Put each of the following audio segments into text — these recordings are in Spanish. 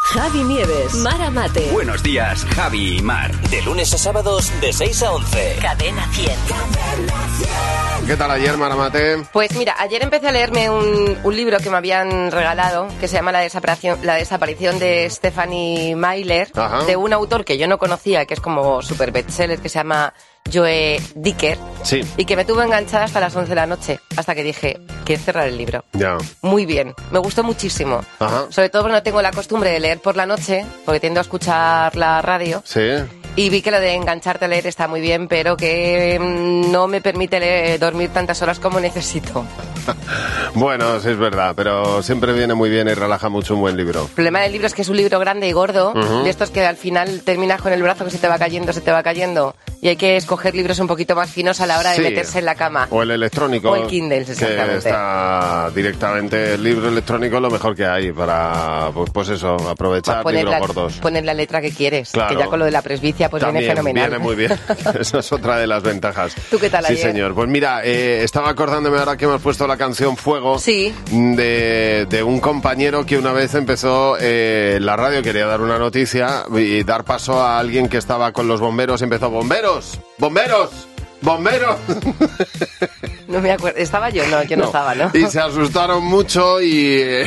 Javi Nieves, Mara Mate. Buenos días, Javi y Mar. De lunes a sábados, de 6 a 11. Cadena 100. ¿Qué tal ayer, Mara Mate? Pues mira, ayer empecé a leerme un libro que me habían regalado, que se llama La desaparición de Stephanie Meyer, de un autor que yo no conocía, que es como super bestseller, que se llama Joe Dicker. Sí. Y que me tuvo enganchada hasta las 11 de la noche, hasta que dije, quiero cerrar el libro. Ya. Muy bien, me gustó muchísimo. Ajá. Sobre todo porque no tengo la costumbre de leer por la noche, porque tiendo a escuchar la radio. Sí. Y vi que lo de engancharte a leer está muy bien, pero que no me permite dormir tantas horas como necesito. Bueno, sí es verdad, pero siempre viene muy bien y relaja mucho un buen libro. El problema del libro es que es un libro grande y gordo, de estos que al final terminas con el brazo que se te va cayendo, y hay que escoger libros un poquito más finos a la hora de meterse en la cama. O el electrónico. O el Kindle, exactamente. Que está directamente, el libro electrónico es lo mejor que hay para, pues eso, aprovechar libros gordos. Poner la letra que quieres, claro. Que ya con lo de la presbicia pues también viene fenomenal. Viene muy bien, esa es otra de las ventajas. ¿Tú qué tal ayer? Sí, señor. Pues mira, estaba acordándome ahora que hemos puesto la canción Fuego, sí, de un compañero que una vez empezó la radio, quería dar una noticia y dar paso a alguien que estaba con los bomberos, empezó, ¡bomberos! ¡Bomberos! ¡Bomberos! No me acuerdo, ¿estaba yo? No, yo no estaba, ¿no? Y se asustaron mucho y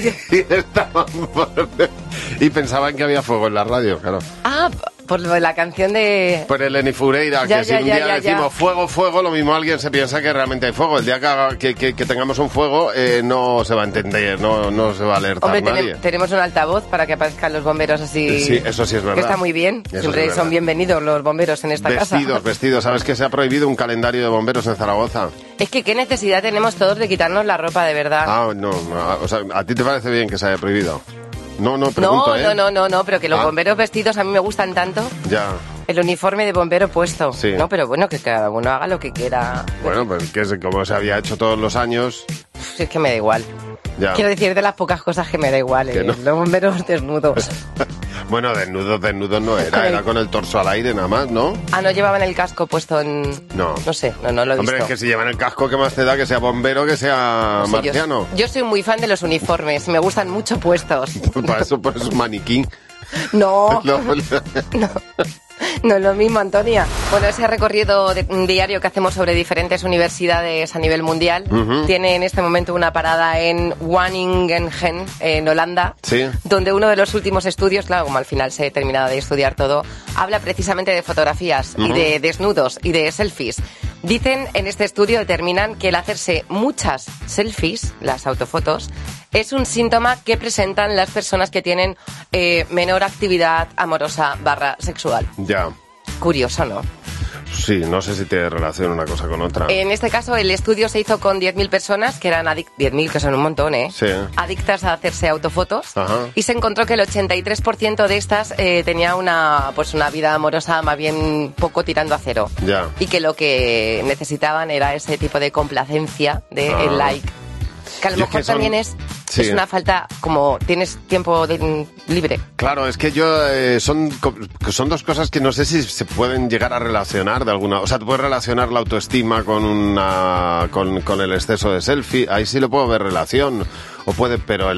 y pensaban que había fuego en la radio, claro. Ah, por lo de la canción de... Por el Eni Fureira, que si un día decimos fuego, fuego, lo mismo alguien se piensa que realmente hay fuego. El día que tengamos un fuego no se va a entender, no se va a alertar. Hombre, nadie. Tenemos un altavoz para que aparezcan los bomberos así. Sí, eso sí es verdad. Que está muy bien. Eso siempre son bienvenidos los bomberos en esta casa. Vestidos. ¿Sabes que se ha prohibido un calendario de bomberos en Zaragoza? Es que qué necesidad tenemos todos de quitarnos la ropa, de verdad. Ah, no, o sea, ¿a ti te parece bien que se haya prohibido? No, pregunto, No, pero que los bomberos vestidos a mí me gustan tanto. Ya. El uniforme de bombero puesto. Sí. No, pero bueno, que cada uno haga lo que quiera. Bueno, pues que es como se había hecho todos los años. Sí, es que me da igual. Ya. Quiero decir, de las pocas cosas que me da igual, no. Los bomberos desnudos. Bueno, desnudos no era con el torso al aire nada más, ¿no? Ah, no llevaban el casco puesto en... No. No sé, no lo he visto. Hombre, es que si llevan el casco, ¿qué más te da que sea bombero que sea marciano? Yo soy muy fan de los uniformes, me gustan mucho puestos. Para eso pones un maniquí. No. No es lo mismo, Antonia. Bueno, ese recorrido diario que hacemos sobre diferentes universidades a nivel mundial tiene en este momento una parada en Wageningen, en Holanda, donde uno de los últimos estudios, claro, como al final se ha terminado de estudiar todo, habla precisamente de fotografías y de desnudos y de selfies. Dicen, en este estudio determinan que el hacerse muchas selfies, las autofotos, es un síntoma que presentan las personas que tienen menor actividad amorosa / sexual. Ya. Curioso, ¿no? Sí, no sé si tiene relación una cosa con otra. En este caso, el estudio se hizo con 10.000 personas que eran 10.000, que son un montón, Sí. adictas a hacerse autofotos. Ajá. Y se encontró que el 83% de estas tenía una vida amorosa más bien poco tirando a cero. Ya. Y que lo que necesitaban era ese tipo de complacencia de el like. Que a lo mejor también es una falta, como tienes tiempo libre. Claro, es que son dos cosas que no sé si se pueden llegar a relacionar de alguna... O sea, tú puedes relacionar la autoestima con el exceso de selfie. Ahí sí le puedo ver relación. O puede, pero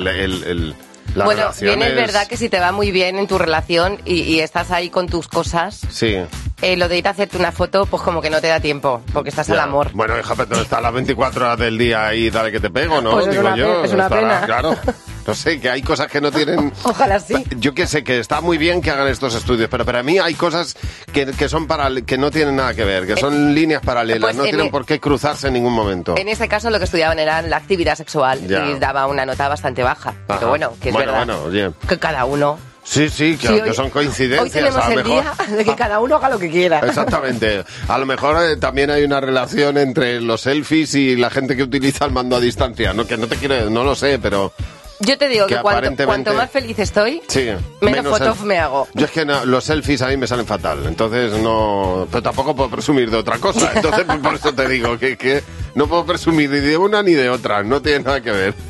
bueno, bien es verdad que si te va muy bien en tu relación y estás ahí con tus cosas... Sí. Lo de ir a hacerte una foto, pues como que no te da tiempo, porque estás al amor. Bueno, hija, pero estás las 24 horas del día ahí, dale que te pego, ¿no? Pues es una pena. Claro. No sé, que hay cosas que no tienen... Ojalá sí. Yo que sé, que está muy bien que hagan estos estudios, pero para mí hay cosas que son que no tienen nada que ver, que son líneas paralelas, pues no tienen por qué cruzarse en ningún momento. En este caso lo que estudiaban era la actividad sexual y daba una nota bastante baja. Ajá. Pero bueno, que es verdad que cada uno... Sí, que son coincidencias. Hoy tenemos el día de que cada uno haga lo que quiera. Exactamente. A lo mejor también hay una relación entre los selfies y la gente que utiliza el mando a distancia. No, que no te quiero, no lo sé, pero... Yo te digo que cuanto más feliz estoy, menos fotos me hago. Yo es que los selfies a mí me salen fatal, entonces no... Pero tampoco puedo presumir de otra cosa, entonces por eso te digo que no puedo presumir ni de una ni de otra, no tiene nada que ver.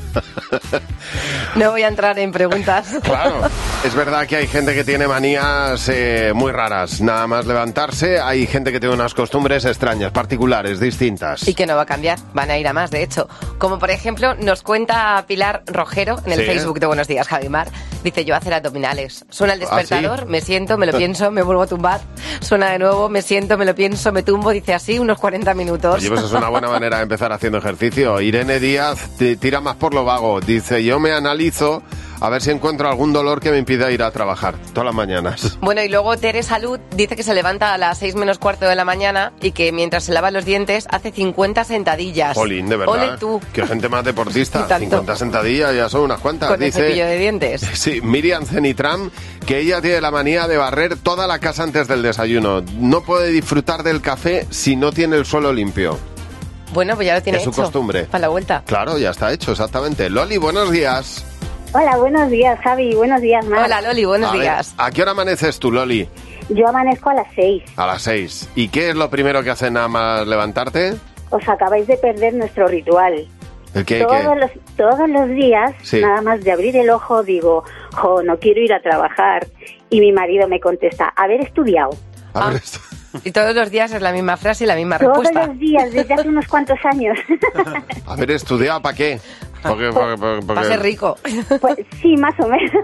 No voy a entrar en preguntas. Claro, es verdad que hay gente que tiene manías muy raras. Nada más levantarse, hay gente que tiene unas costumbres extrañas, particulares, distintas. Y que no va a cambiar, van a ir a más, de hecho. Como por ejemplo, nos cuenta Pilar Rojero en el Facebook de Buenos Días, Javi Mar, Dice, yo hacer abdominales. Suena el despertador, ¿sí? Me siento, me lo pienso, me vuelvo a tumbar. Suena de nuevo, me siento, me lo pienso, me tumbo. Dice así, unos 40 minutos. Oye, pues es una buena manera de empezar haciendo ejercicio. Irene Díaz tira más por lo vago. Dice, yo me analizo a ver si encuentro algún dolor que me impida ir a trabajar todas las mañanas. Bueno, y luego Tere Salud dice que se levanta a las 6 menos cuarto de la mañana y que mientras se lava los dientes hace 50 sentadillas. Jolín, de verdad. Ole tú. Qué gente más deportista. 50 sentadillas ya son unas cuantas. Con dice, el cepillo de dientes. Sí, Miriam Cenitram, que ella tiene la manía de barrer toda la casa antes del desayuno. No puede disfrutar del café si no tiene el suelo limpio. Bueno, pues ya lo tiene hecho. Es su costumbre. Para la vuelta. Claro, ya está hecho, exactamente. Loli, buenos días. Hola, buenos días, Javi. Buenos días, Mar. Hola, Loli, buenos días. ¿A qué hora amaneces tú, Loli? Yo amanezco a las 6. A las 6. ¿Y qué es lo primero que haces nada más levantarte? Os acabáis de perder nuestro ritual. ¿El qué? Todos los días, sí. Nada más de abrir el ojo, digo, no quiero ir a trabajar. Y mi marido me contesta, haber estudiado. Y todos los días es la misma frase y la misma todos respuesta. Todos los días, desde hace unos cuantos años. ¿Haber estudiado para qué? Porque... Para ser rico. Pues sí, más o menos.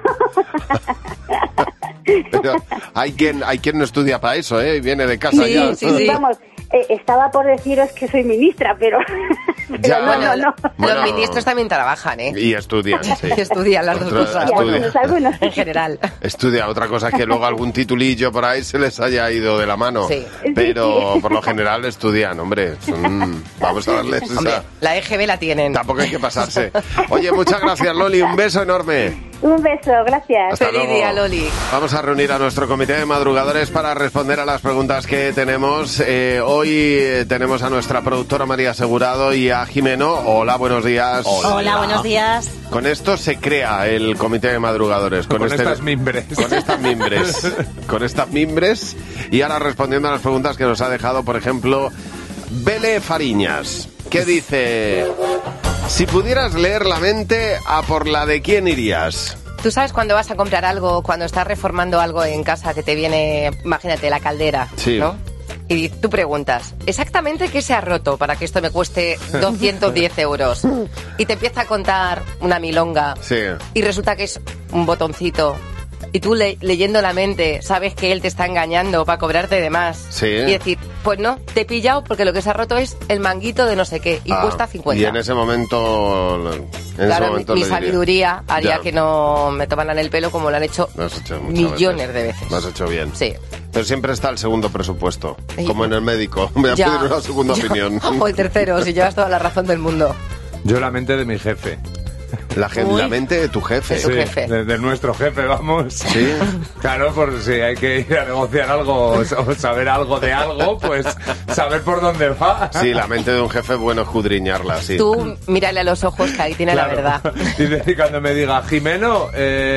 Pero hay quien no estudia para eso, ¿eh? Viene de casa ya. Sí. Vamos, estaba por deciros que soy ministra, pero ya, no. Bueno, los ministros también trabajan, ¿eh? Y estudian, sí. Y estudian las dos cosas. Algunos. En general. Estudia, otra cosa es que luego algún titulillo por ahí se les haya ido de la mano. Sí. Pero por lo general estudian, hombre. Vamos a darles hombre, esa... la EGB la tienen. Tampoco hay que pasarse. Oye, muchas gracias, Loli. Un beso enorme. Un beso, gracias. Hasta Feliz luego. día, Loli. Vamos a reunir a nuestro comité de madrugadores para responder a las preguntas que tenemos. Hoy tenemos a nuestra productora María Asegurado y a Jimeno. Hola, buenos días. Hola, buenos días. Con esto se crea el comité de madrugadores. Con estas mimbres. Con estas mimbres. Con estas mimbres. Y ahora respondiendo a las preguntas que nos ha dejado, por ejemplo, Bele Fariñas, que dice... Si pudieras leer la mente, ¿a por la de quién irías? Tú sabes cuando vas a comprar algo, cuando estás reformando algo en casa que te viene, imagínate, la caldera, sí. ¿no? Y tú preguntas, ¿exactamente qué se ha roto para que esto me cueste 210 euros? Y te empieza a contar una milonga. Sí. Y resulta que es un botoncito. Y tú leyendo la mente sabes que él te está engañando para cobrarte de más. Sí. Y decir, pues no, te he pillado porque lo que se ha roto es el manguito de no sé qué y cuesta 50. Y en ese momento... mi sabiduría haría que no me tomaran el pelo como lo han hecho millones de veces. Lo has hecho bien. Sí. Pero siempre está el segundo presupuesto, como en el médico. Me voy a pedir una segunda opinión. O el tercero, si llevas toda la razón del mundo. Yo la mente de mi jefe. La mente de tu jefe. De tu jefe. De nuestro jefe, vamos. Sí. Claro, por si hay que ir a negociar algo o saber algo de algo, pues saber por dónde va. Sí, la mente de un jefe es bueno escudriñarla, sí. Tú mírale a los ojos que ahí tiene claro. la verdad. Y cuando me diga, Jimeno,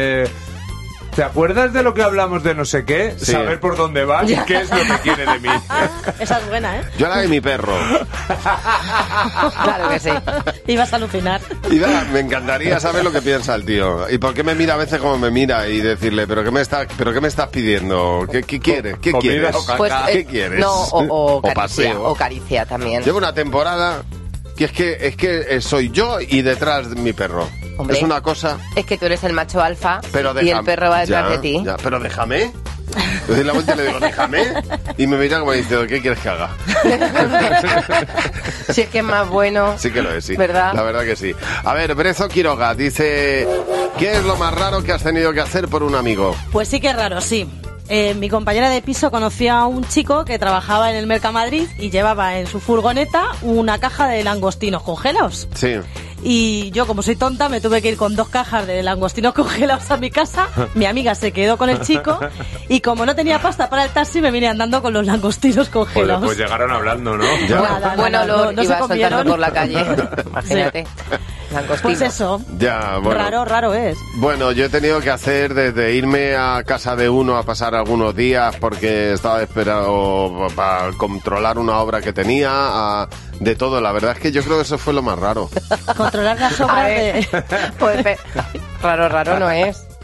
¿te acuerdas de lo que hablamos de no sé qué? Sí. Saber por dónde va y qué es lo que quiere de mí. Esa es buena, ¿eh? Yo la de mi perro. Claro que sí. Ibas a alucinar. Y me encantaría saber lo que piensa el tío. ¿Y por qué me mira a veces como me mira? Y decirle, ¿pero qué me estás pidiendo? ¿Qué quieres? ¿Qué quieres? Pues, ¿Qué quieres? No, o caricia, paseo. o caricia también. Llevo una temporada que es que soy yo y detrás de mi perro. Hombre, es una cosa... Es que tú eres el macho alfa pero y el perro va detrás de ti. Ya, pero déjame. Le doy la vuelta y le digo, déjame. Y me mira como diciendo, ¿qué quieres que haga? Si es que es más bueno. Sí que lo es, sí. ¿Verdad? La verdad que sí. A ver, Brezo Quiroga dice, ¿qué es lo más raro que has tenido que hacer por un amigo? Pues sí que es raro, sí. Mi compañera de piso conoció a un chico que trabajaba en el Mercamadrid y llevaba en su furgoneta una caja de langostinos congelados. Sí. Y yo, como soy tonta, me tuve que ir con 2 cajas de langostinos congelados a mi casa. Mi amiga se quedó con el chico y como no tenía pasta para el taxi, me vine andando con los langostinos congelados. Pues llegaron hablando, ¿no? Nada, bueno, no iba se soltando comieron. por la calle. Imagínate. Langostinos. Pues eso. Ya, bueno. Raro es. Bueno, yo he tenido que hacer desde irme a casa de uno a pasar algunos días porque estaba esperado para controlar una obra que tenía, de todo. La verdad es que yo creo que eso fue lo más raro. Controlar las obras de... Pues, raro no es.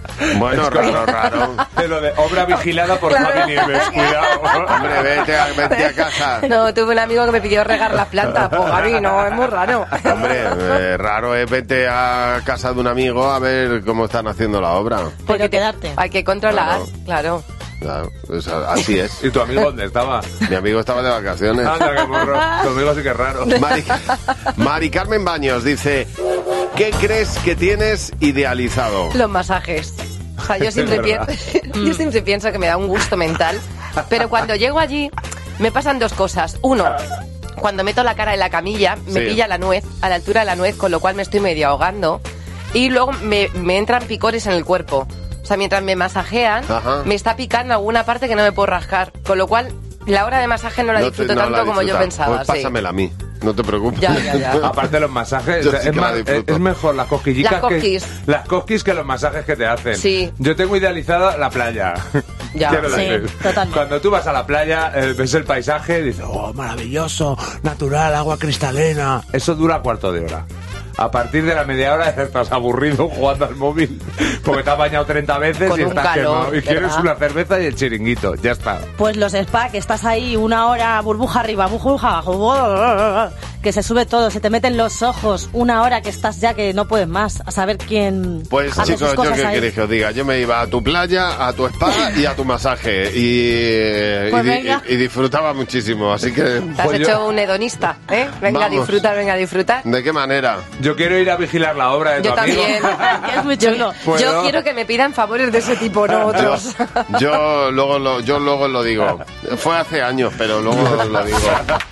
Bueno, raro. De lo de obra vigilada por Javi Nieves, cuidado. Hombre, vete a casa. No, tuve un amigo que me pidió regar las plantas. Pues Javi, no, es muy raro. Hombre, raro es vete a casa de un amigo a ver cómo están haciendo la obra. Porque quedarte. Hay que controlar, claro. Claro, pues así es. ¿Y tu amigo dónde estaba? Mi amigo estaba de vacaciones. Anda, qué morro. Tu amigo sí que es raro. Mari Carmen Baños dice: ¿qué crees que tienes idealizado? Los masajes. O sea, yo siempre pienso que me da un gusto mental, pero cuando llego allí me pasan dos cosas. Uno, cuando meto la cara en la camilla, me pilla la nuez, a la altura de la nuez, con lo cual me estoy medio ahogando, y luego me entran picores en el cuerpo. O sea, mientras me masajean, me está picando alguna parte que no me puedo rascar, con lo cual la hora de masaje no la disfruto tanto como yo pensaba. Pues pásamela a mí. No te preocupes. Ya. Aparte de los masajes, es mejor las cosquillicas las cosquis que los masajes que te hacen. Sí. Yo tengo idealizada la playa. Ya, sí, totalmente. Cuando tú vas a la playa, ves el paisaje y dices, oh, maravilloso, natural, agua cristalina. Eso dura cuarto de hora. A partir de la media hora estás aburrido jugando al móvil porque te has bañado 30 veces con y estás calor, quemado. Y quieres una cerveza y el chiringuito. Ya está. Pues los spa, que estás ahí una hora, burbuja arriba, burbuja abajo, que se sube todo, se te meten los ojos, una hora que estás ya que no puedes más, a saber quién... Pues chicos, yo qué queréis que os diga, yo me iba a tu playa, a tu spa y a tu masaje y disfrutaba muchísimo, así que... Te has hecho un hedonista, ¿eh? Venga, venga a disfrutar. ¿De qué manera? Yo quiero ir a vigilar la obra de tu amigo. Yo también. Es muy chulo. Yo quiero que me pidan favores de ese tipo, no otros. Yo luego lo digo. Fue hace años, pero luego lo digo.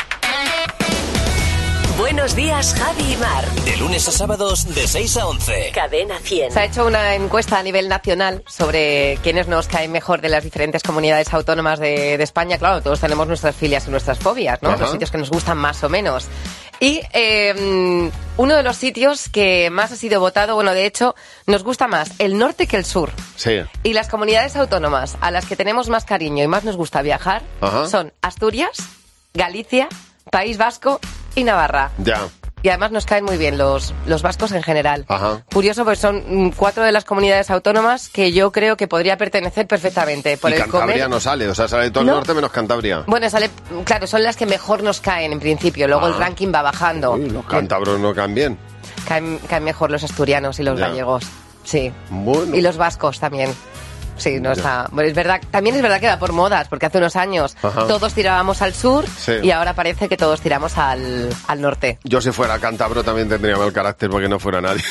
Buenos días, Javi y Mar. De lunes a sábados, de 6 a 11. Cadena 100. Se ha hecho una encuesta a nivel nacional sobre quiénes nos caen mejor de las diferentes comunidades autónomas de España. Claro, todos tenemos nuestras filias y nuestras fobias, ¿no? Los sitios que nos gustan más o menos. Y uno de los sitios que más ha sido votado, bueno, de hecho, nos gusta más el norte que el sur. Sí. Y las comunidades autónomas a las que tenemos más cariño y más nos gusta viajar son Asturias, Galicia, País Vasco y Navarra. Ya. Y además nos caen muy bien los vascos en general. Curioso, pues son 4 de las comunidades autónomas que yo creo que podría pertenecer perfectamente. Por y el Cantabria comer. No sale, o sea, sale todo el norte menos Cantabria. Bueno, claro, son las que mejor nos caen en principio, luego el ranking va bajando. Uy, los cántabros no caen bien. Caen mejor los asturianos y los gallegos, sí. Bueno. Y los vascos también. Sí, no está. Bueno, es verdad, también es verdad que va por modas, porque hace unos años todos tirábamos al sur y ahora parece que todos tiramos al norte. Yo si fuera cántabro también tendría mal carácter porque no fuera nadie.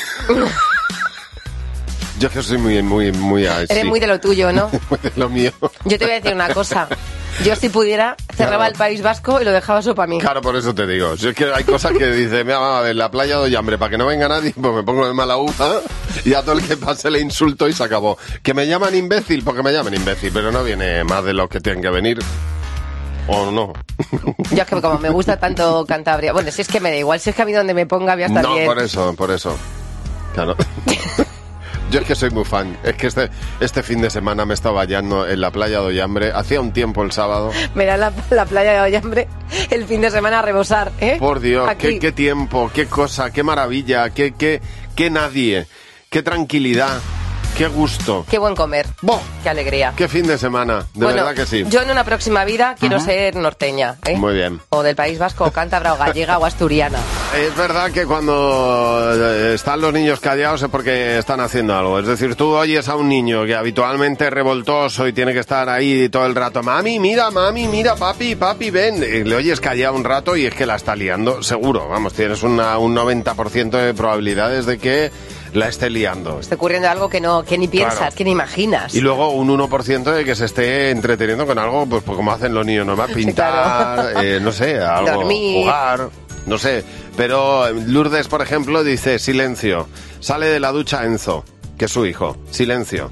Yo es que soy muy así. Eres muy de lo tuyo, ¿no? Muy de lo mío. Yo te voy a decir una cosa. Yo si pudiera, cerraba el País Vasco y lo dejaba eso para mí. Claro, por eso te digo. Si es que hay cosas que dice, mira, vamos a ver, la playa doy hambre, para que no venga nadie, pues me pongo de mala uva y a todo el que pase le insulto y se acabó. Que me llaman imbécil, porque me llaman imbécil, pero no viene más de los que tienen que venir. ¿O no? Yo es que como me gusta tanto Cantabria... Bueno, si es que me da igual, si es que a mí donde me ponga voy a estar bien. No, por eso. Claro. Yo es que soy muy fan. Es que este fin de semana me estaba bañando en la playa de Ollambre. Hacía un tiempo el sábado. Mira la playa de Ollambre el fin de semana a rebosar, ¿eh? Por Dios, qué tiempo, qué cosa, qué maravilla, qué nadie, qué tranquilidad. Qué gusto. Qué buen comer. ¡Boh! Qué alegría. Qué fin de semana. Bueno, verdad que sí. Yo en una próxima vida quiero ser norteña, ¿eh? Muy bien. O del País Vasco, o cántabra, o gallega, o asturiana. Es verdad que cuando están los niños callados es porque están haciendo algo. Es decir, tú oyes a un niño que habitualmente es revoltoso y tiene que estar ahí todo el rato. Mami, mira, papi, ven. Y le oyes callado un rato y es que la está liando, seguro. Vamos, tienes un 90% de probabilidades de que la esté liando. Está ocurriendo algo que ni piensas, claro, que ni imaginas. Y luego un 1% de que se esté entreteniendo con algo, pues como hacen los niños, ¿no? Pintar, claro. No sé, algo, dormir, jugar, no sé. Pero Lourdes, por ejemplo, dice, silencio. Sale de la ducha Enzo, que es su hijo. Silencio.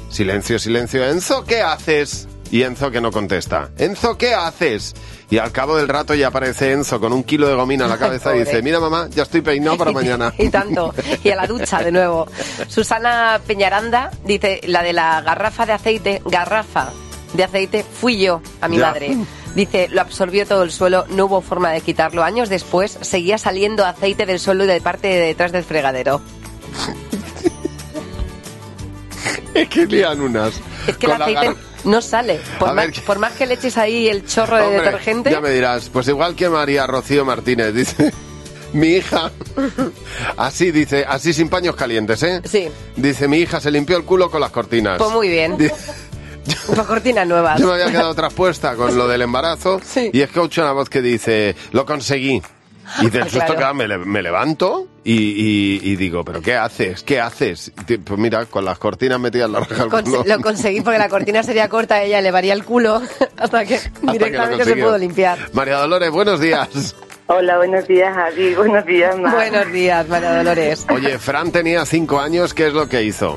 Enzo, ¿qué haces? Y Enzo que no contesta. Enzo, ¿qué haces? Y al cabo del rato ya aparece Enzo con 1 kilo de gomina en la cabeza y dice, mira mamá, ya estoy peinado para mañana. Y tanto, y a la ducha de nuevo. Susana Peñaranda dice, la de la garrafa de aceite, fui yo a mi madre. Dice, lo absorbió todo el suelo, no hubo forma de quitarlo. Años después seguía saliendo aceite del suelo y de parte de detrás del fregadero. Es que lían unas. Es que el aceite no sale. Por más que le eches ahí el chorro de detergente. Ya me dirás, pues igual que María Rocío Martínez, dice... Mi hija, así dice, así sin paños calientes, ¿eh? Sí. Dice, mi hija se limpió el culo con las cortinas. Pues muy bien. Con cortinas nuevas. Yo me había quedado traspuesta con lo del embarazo. Sí. Y escucho una voz que dice, lo conseguí. Y del susto que me levanto y digo, ¿pero qué haces? ¿Qué haces? Pues mira, con las cortinas metidas en la raja del culo. Lo conseguí porque la cortina sería corta, ella elevaría el culo hasta que directamente se pudo limpiar. María Dolores, buenos días. Hola, buenos días, Javi. Buenos días, Mar. Buenos días, María Dolores. Oye, Fran tenía 5 años, ¿qué es lo que hizo?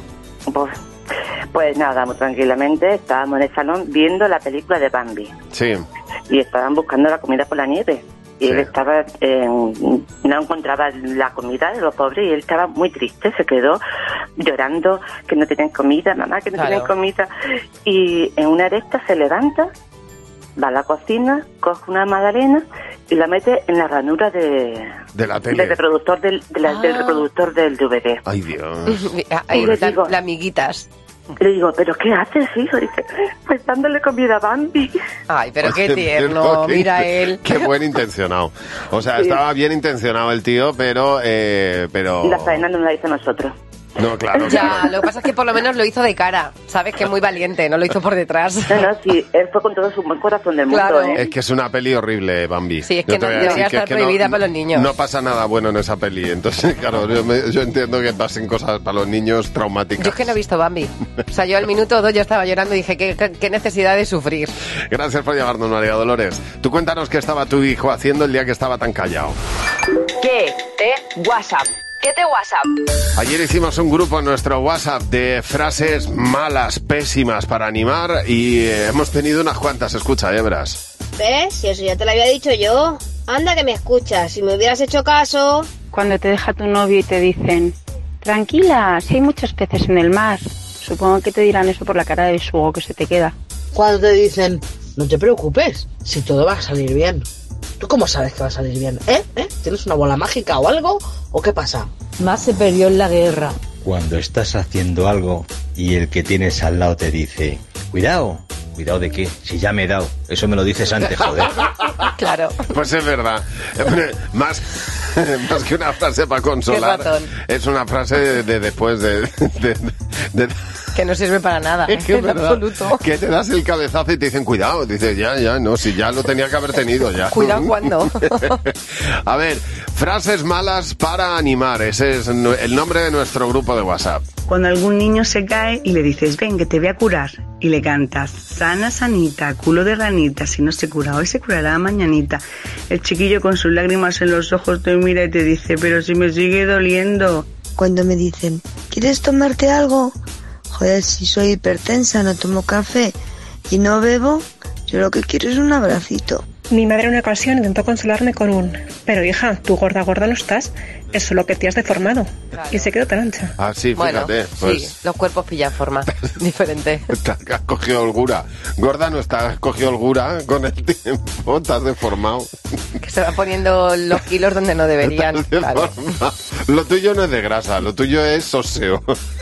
Pues nada, muy tranquilamente, estábamos en el salón viendo la película de Bambi. Sí. Y estaban buscando la comida por la nieve. Y él estaba, no encontraba la comida de los pobres y él estaba muy triste, se quedó llorando que no tienen comida, mamá, que no tienen comida. Y en una de estas se levanta, va a la cocina, coge una magdalena y la mete en la ranura de la tele. Del reproductor del reproductor del DVD. Ay, Dios. Ahí le digo, las amiguitas. Le digo, ¿pero qué haces, hijo? Dice, pues dándole comida a Bambi. Ay, pero qué tierno, mira él. Qué buen intencionado. O sea, estaba bien intencionado el tío, pero... Y la faena no la hizo nosotros. No, claro. Ya, lo que pasa es que por lo menos lo hizo de cara. Sabes que es muy valiente, no lo hizo por detrás. No, sí, él fue con todo su buen corazón del mundo, ¿eh? Es que es una peli horrible, Bambi. Sí, es que no debería estar prohibida para los niños. No pasa nada bueno en esa peli. Entonces, claro, yo entiendo que pasen cosas para los niños traumáticas. Yo es que no he visto Bambi. O sea, yo al minuto 2 ya estaba llorando y dije, qué necesidad de sufrir. Gracias por llamarnos, María Dolores. Tú cuéntanos qué estaba tu hijo haciendo el día que estaba tan callado. ¿Qué te WhatsApp? ¿Qué te WhatsApp? Ayer hicimos un grupo en nuestro WhatsApp de frases malas, pésimas para animar y hemos tenido unas cuantas. Escucha, verás. ¿Ves? Si eso ya te lo había dicho yo. Anda que me escuchas. Si me hubieras hecho caso... Cuando te deja tu novio y te dicen, tranquila, si hay muchos peces en el mar. Supongo que te dirán eso por la cara de besugo que se te queda. Cuando te dicen, no te preocupes, si todo va a salir bien. ¿Tú cómo sabes que va a salir bien? ¿Tienes una bola mágica o algo? ¿O qué pasa? Más se perdió en la guerra. Cuando estás haciendo algo y el que tienes al lado te dice, cuidado. ¿Cuidado de qué? Si ya me he dado. Eso me lo dices antes, joder. Claro. Pues es verdad. Más que una frase para consolar, es una frase de después de que no sirve para nada, es que en absoluto. Que te das el cabezazo y te dicen, cuidado. Dices, ya, no, si ya lo tenía que haber tenido ya. Cuidado cuando. A ver, frases malas para animar. Ese es el nombre de nuestro grupo de WhatsApp. Cuando algún niño se cae y le dices, ven, que te voy a curar. Y le cantas, sana, sanita, culo de ranita. Si no se cura hoy, se curará mañanita. El chiquillo con sus lágrimas en los ojos te mira y te dice, pero si me sigue doliendo. Cuando me dicen, ¿quieres tomarte algo? Joder, si soy hipertensa, no tomo café y no bebo, yo lo que quiero es un abracito. Mi madre en una ocasión intentó consolarme con un, pero hija, tú gorda no estás, es solo que te has deformado. Claro. Y se quedó tan ancha. Ah, sí, fíjate. Bueno, pues... sí, los cuerpos pillan forma diferente. Has cogido holgura. Gorda no está, has cogido holgura con el tiempo, te has deformado. Que se van poniendo los kilos donde no deberían. Claro. Lo tuyo no es de grasa, lo tuyo es óseo.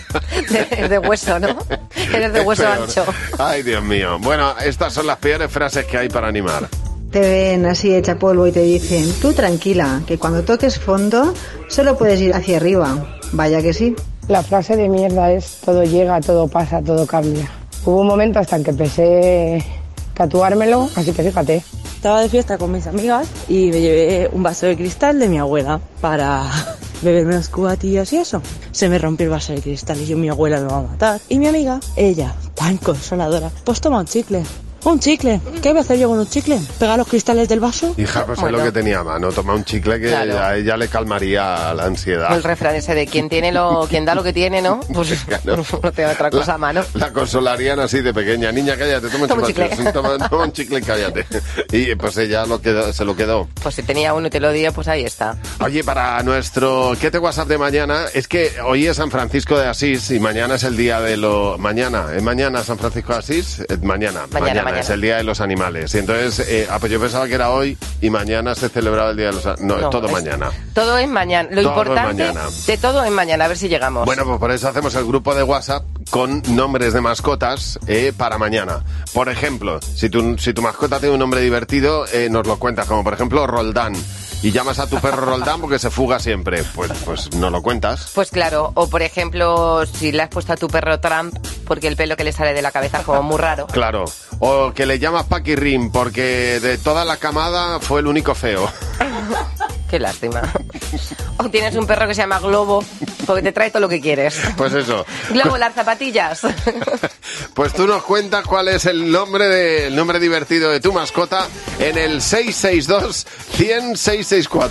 Es de hueso, ¿no? Eres de hueso ancho. Ay, Dios mío. Bueno, estas son las peores frases que hay para animar. Te ven así hecha polvo y te dicen, tú tranquila, que cuando toques fondo solo puedes ir hacia arriba. Vaya que sí. La frase de mierda es, todo llega, todo pasa, todo cambia. Hubo un momento hasta en que empecé a tatuármelo, así que fíjate. Estaba de fiesta con mis amigas y me llevé un vaso de cristal de mi abuela para beberme unas cubatillas y eso. Se me rompió el vaso de cristal y yo, mi abuela me va a matar. Y mi amiga, ella, tan consoladora, pues toma un chicle. ¿Un chicle? ¿Qué voy a hacer yo con un chicle? ¿Pegar los cristales del vaso? Hija, pues es lo que tenía a mano. Toma un chicle que a ella le calmaría la ansiedad. El refrán ese de quien da lo que tiene, ¿no? Pues claro. No te da otra cosa a mano. La consolarían así de pequeña. Niña, cállate, toma un chicle. Toma un chicle y cállate. Y pues ella se lo quedó. Pues si tenía uno y te lo dio, pues ahí está. Oye, para nuestro ¿qué te WhatsApp de mañana? Es que hoy es San Francisco de Asís y mañana es el día de lo... Mañana, ¿es mañana San Francisco de Asís? Mañana. Es el día de los animales. Y entonces, pues yo pensaba que era hoy y mañana se celebraba el día de los animales. No, es todo mañana. Todo es mañana. Lo importante de todo es mañana, a ver si llegamos. Bueno, pues por eso hacemos el grupo de WhatsApp con nombres de mascotas para mañana. Por ejemplo, si tu mascota tiene un nombre divertido, nos lo cuentas, como por ejemplo Roldán. Y llamas a tu perro Roldán porque se fuga siempre. Pues no lo cuentas. Pues claro, o por ejemplo, si le has puesto a tu perro Trump porque el pelo que le sale de la cabeza es como muy raro. Claro, o que le llamas Paquirrín porque de toda la camada fue el único feo. Qué lástima. O tienes un perro que se llama Globo porque te trae todo lo que quieres. Pues eso. Globo, las zapatillas. Pues tú nos cuentas cuál es el nombre divertido de tu mascota en el 662-100-664.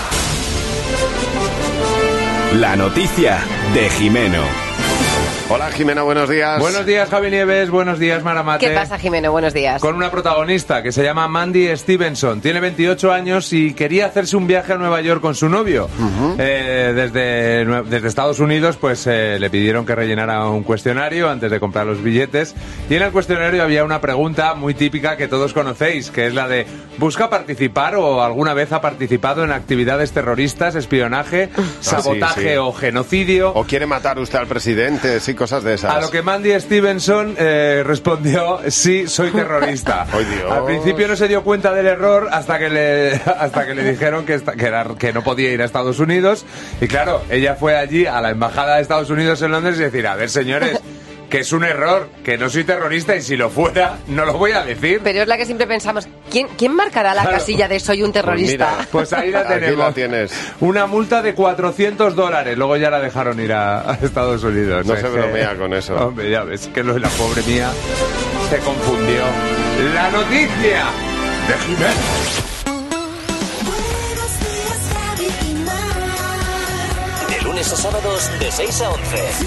La noticia de Jimeno. Hola Jimeno, buenos días. Buenos días Javi Nieves, buenos días Mara Mate. ¿Qué pasa Jimeno? Buenos días. Con una protagonista que se llama Mandy Stevenson, tiene 28 años y quería hacerse un viaje a Nueva York con su novio. Desde Estados Unidos pues le pidieron que rellenara un cuestionario antes de comprar los billetes y en el cuestionario había una pregunta muy típica que todos conocéis, que es la de ¿busca participar o alguna vez ha participado en actividades terroristas, espionaje, sabotaje o genocidio? ¿O quiere matar usted al presidente? Sí, cosas de esas. A lo que Mandy Stevenson respondió, sí, soy terrorista. ¡Ay, Dios! Al principio no se dio cuenta del error hasta que le dijeron que no podía ir a Estados Unidos. Y claro, ella fue allí a la embajada de Estados Unidos en Londres y decir, a ver, señores, que es un error, que no soy terrorista y si lo fuera, no lo voy a decir. Pero es la que siempre pensamos, ¿quién marcará la casilla de soy un terrorista? Pues ahí la tenemos. Aquí la tienes. Una multa de $400. Luego ya la dejaron ir a Estados Unidos. No se bromea con eso. Hombre, ya ves que la pobre mía se confundió. La noticia de Jimeno. De lunes a sábados de 6 a 11.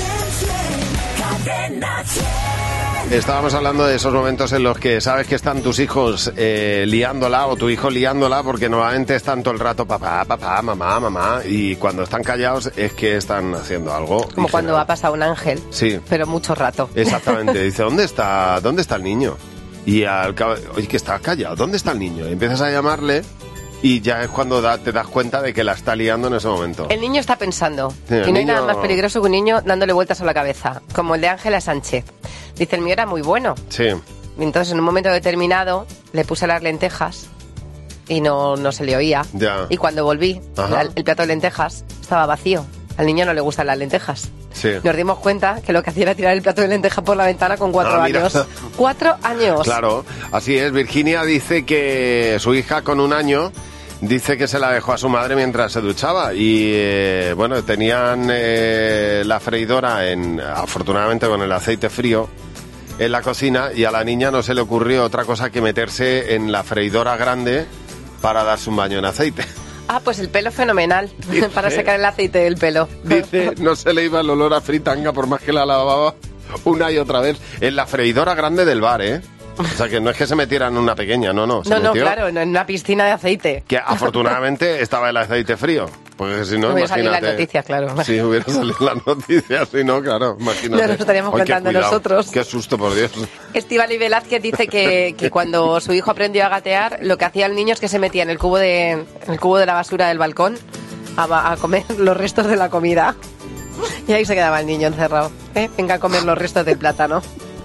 Estábamos hablando de esos momentos en los que sabes que están tus hijos liándola o tu hijo liándola porque normalmente están todo el rato papá, mamá y cuando están callados es que están haciendo algo. Como cuando ha pasado un ángel, sí, pero mucho rato. Exactamente, dice, ¿dónde está el niño? Y al cabo, oye, que está callado, ¿dónde está el niño? Y empiezas a llamarle y ya es cuando te das cuenta de que la está liando en ese momento. El niño está pensando, sí, y no hay nada más peligroso que un niño dándole vueltas a la cabeza, como el de Ángela Sánchez. Dice, el mío era muy bueno. Sí. Y entonces en un momento determinado le puse las lentejas y no se le oía. Ya. Y cuando volví, el plato de lentejas estaba vacío. Al niño no le gustan las lentejas. Sí. Nos dimos cuenta que lo que hacía era tirar el plato de lentejas por la ventana con 4 años. 4 años. Claro, así es. Virginia dice que su hija con 1 año dice que se la dejó a su madre mientras se duchaba y bueno, tenían la freidora afortunadamente con el aceite frío en la cocina y a la niña no se le ocurrió otra cosa que meterse en la freidora grande para darse un baño en aceite. Ah, pues el pelo fenomenal, dice, para sacar el aceite del pelo. Dice, no se le iba el olor a fritanga por más que la lavaba una y otra vez en la freidora grande del bar, ¿eh? O sea, que no es que se metieran en una pequeña, no. No, claro, en una piscina de aceite. Que afortunadamente estaba el aceite frío. Porque si no, hubiera imagínate. Salido las noticias, claro. Sí, hubiera salido las noticias, si no, claro, imagínate. No nos estaríamos contando nosotros. Qué susto, por Dios. Estíbaliz Velázquez dice que cuando su hijo aprendió a gatear, lo que hacía el niño es que se metía en el cubo de la basura del balcón a comer los restos de la comida. Y ahí se quedaba el niño encerrado. Venga a comer los restos del plátano.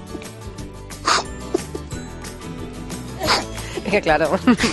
Que claro,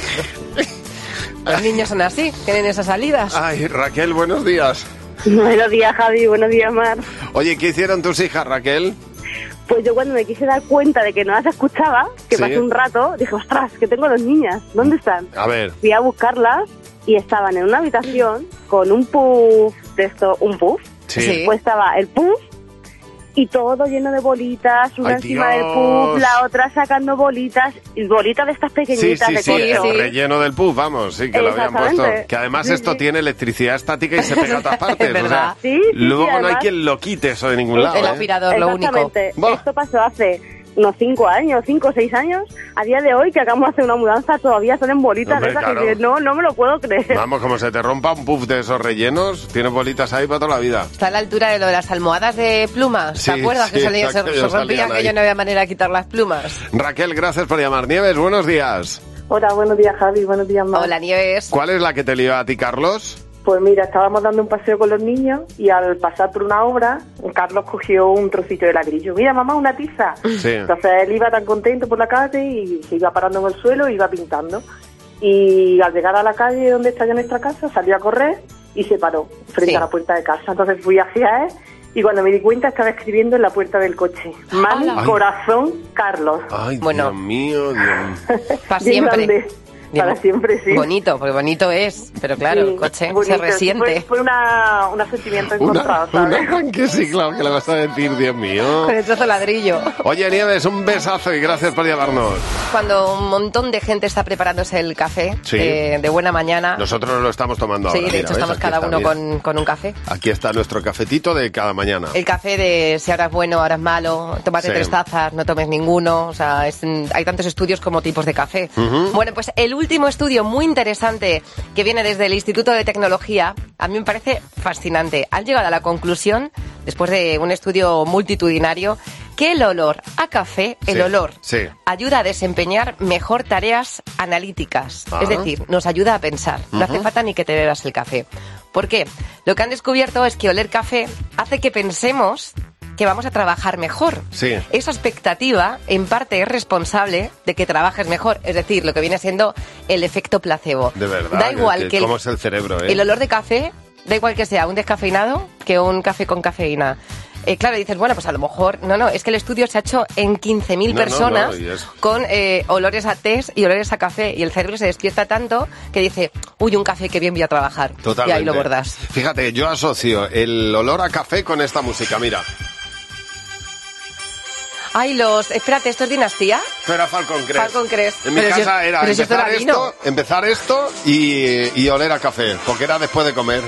los niños son así, tienen esas salidas. Ay, Raquel, buenos días. Buenos días, Javi, buenos días, Mar. Oye, ¿qué hicieron tus hijas, Raquel? Pues yo cuando me quise dar cuenta de que no las escuchaba, que ¿sí? Pasé un rato, dije, ostras, que tengo 2 niñas, ¿dónde están? A ver. Fui a buscarlas y estaban en una habitación con un puff, un puff. Sí. Pues estaba el puff y todo lleno de bolitas, una encima del puff, la otra sacando bolitas de estas pequeñitas de corcho. El relleno del puff, vamos, sí, que lo habían puesto. Que además esto tiene electricidad estática y se pega a todas partes. O sea, luego no hay quien lo quite eso de ningún lado. El aspirador, lo único. Esto pasó hace unos 5 o 6 años. A día de hoy, que acabamos de hacer una mudanza, todavía salen bolitas. Hombre, de esas, claro. Que no me lo puedo creer. Vamos, como se te rompa un puff de esos rellenos, tienes bolitas ahí para toda la vida. Está a la altura de lo de las almohadas de plumas. Sí, ¿te acuerdas? Que se rompían, que ya no había manera de quitar las plumas. Raquel, gracias por llamar. Nieves, buenos días. Hola, buenos días, Javi, buenos días, Mar. Hola, Nieves. ¿Cuál es la que te lió a ti, Carlos? Pues mira, estábamos dando un paseo con los niños y al pasar por una obra, Carlos cogió un trocito de ladrillo. Mira, mamá, una tiza. Sí. Entonces él iba tan contento por la calle y se iba parando en el suelo e iba pintando. Y al llegar a la calle donde está ya nuestra casa, salió a correr y se paró frente a la puerta de casa. Entonces fui hacia él y cuando me di cuenta estaba escribiendo en la puerta del coche. Mami, corazón, Carlos. Ay, bueno. Dios mío, Dios. Para siempre. Para siempre, sí. Bonito, porque bonito es, pero claro, el coche bonito, se resiente. Fue un sentimiento encontrado, ¿sabes? Que sí, claro, que le vas a decir, Dios mío. Con el trozo de ladrillo. Oye, Nieves, un besazo y gracias por llamarnos. Cuando un montón de gente está preparándose el café de buena mañana. Nosotros lo estamos tomando ahora. Sí, de hecho estamos cada uno con un café. Aquí está nuestro cafetito de cada mañana. El café de si ahora es bueno, ahora es malo, tómate 3 tazas, no tomes ninguno. O sea, hay tantos estudios como tipos de café. Bueno, pues el último estudio muy interesante que viene desde el Instituto de Tecnología, a mí me parece fascinante. Han llegado a la conclusión, después de un estudio multitudinario, que el olor a café, ayuda a desempeñar mejor tareas analíticas. Es decir, nos ayuda a pensar. No hace falta ni que te bebas el café. ¿Por qué? Lo que han descubierto es que oler café hace que pensemos que vamos a trabajar mejor. Sí. Esa expectativa, en parte, es responsable de que trabajes mejor. Es decir, lo que viene siendo el efecto placebo. De verdad. Da igual que cómo es el cerebro, ¿eh? El olor de café, da igual que sea un descafeinado que un café con cafeína. Claro, dices, bueno, pues a lo mejor... No, es que el estudio se ha hecho en 15.000 personas con olores a té y olores a café. Y el cerebro se despierta tanto que dice, uy, un café, qué bien voy a trabajar. Totalmente. Y ahí lo bordas. Fíjate, yo asocio el olor a café con esta música, mira. Ay, espérate, ¿esto es Dinastía? Esto era Falcon Crest. Falcon Crest. En mi casa era empezar esto y oler a café, porque era después de comer.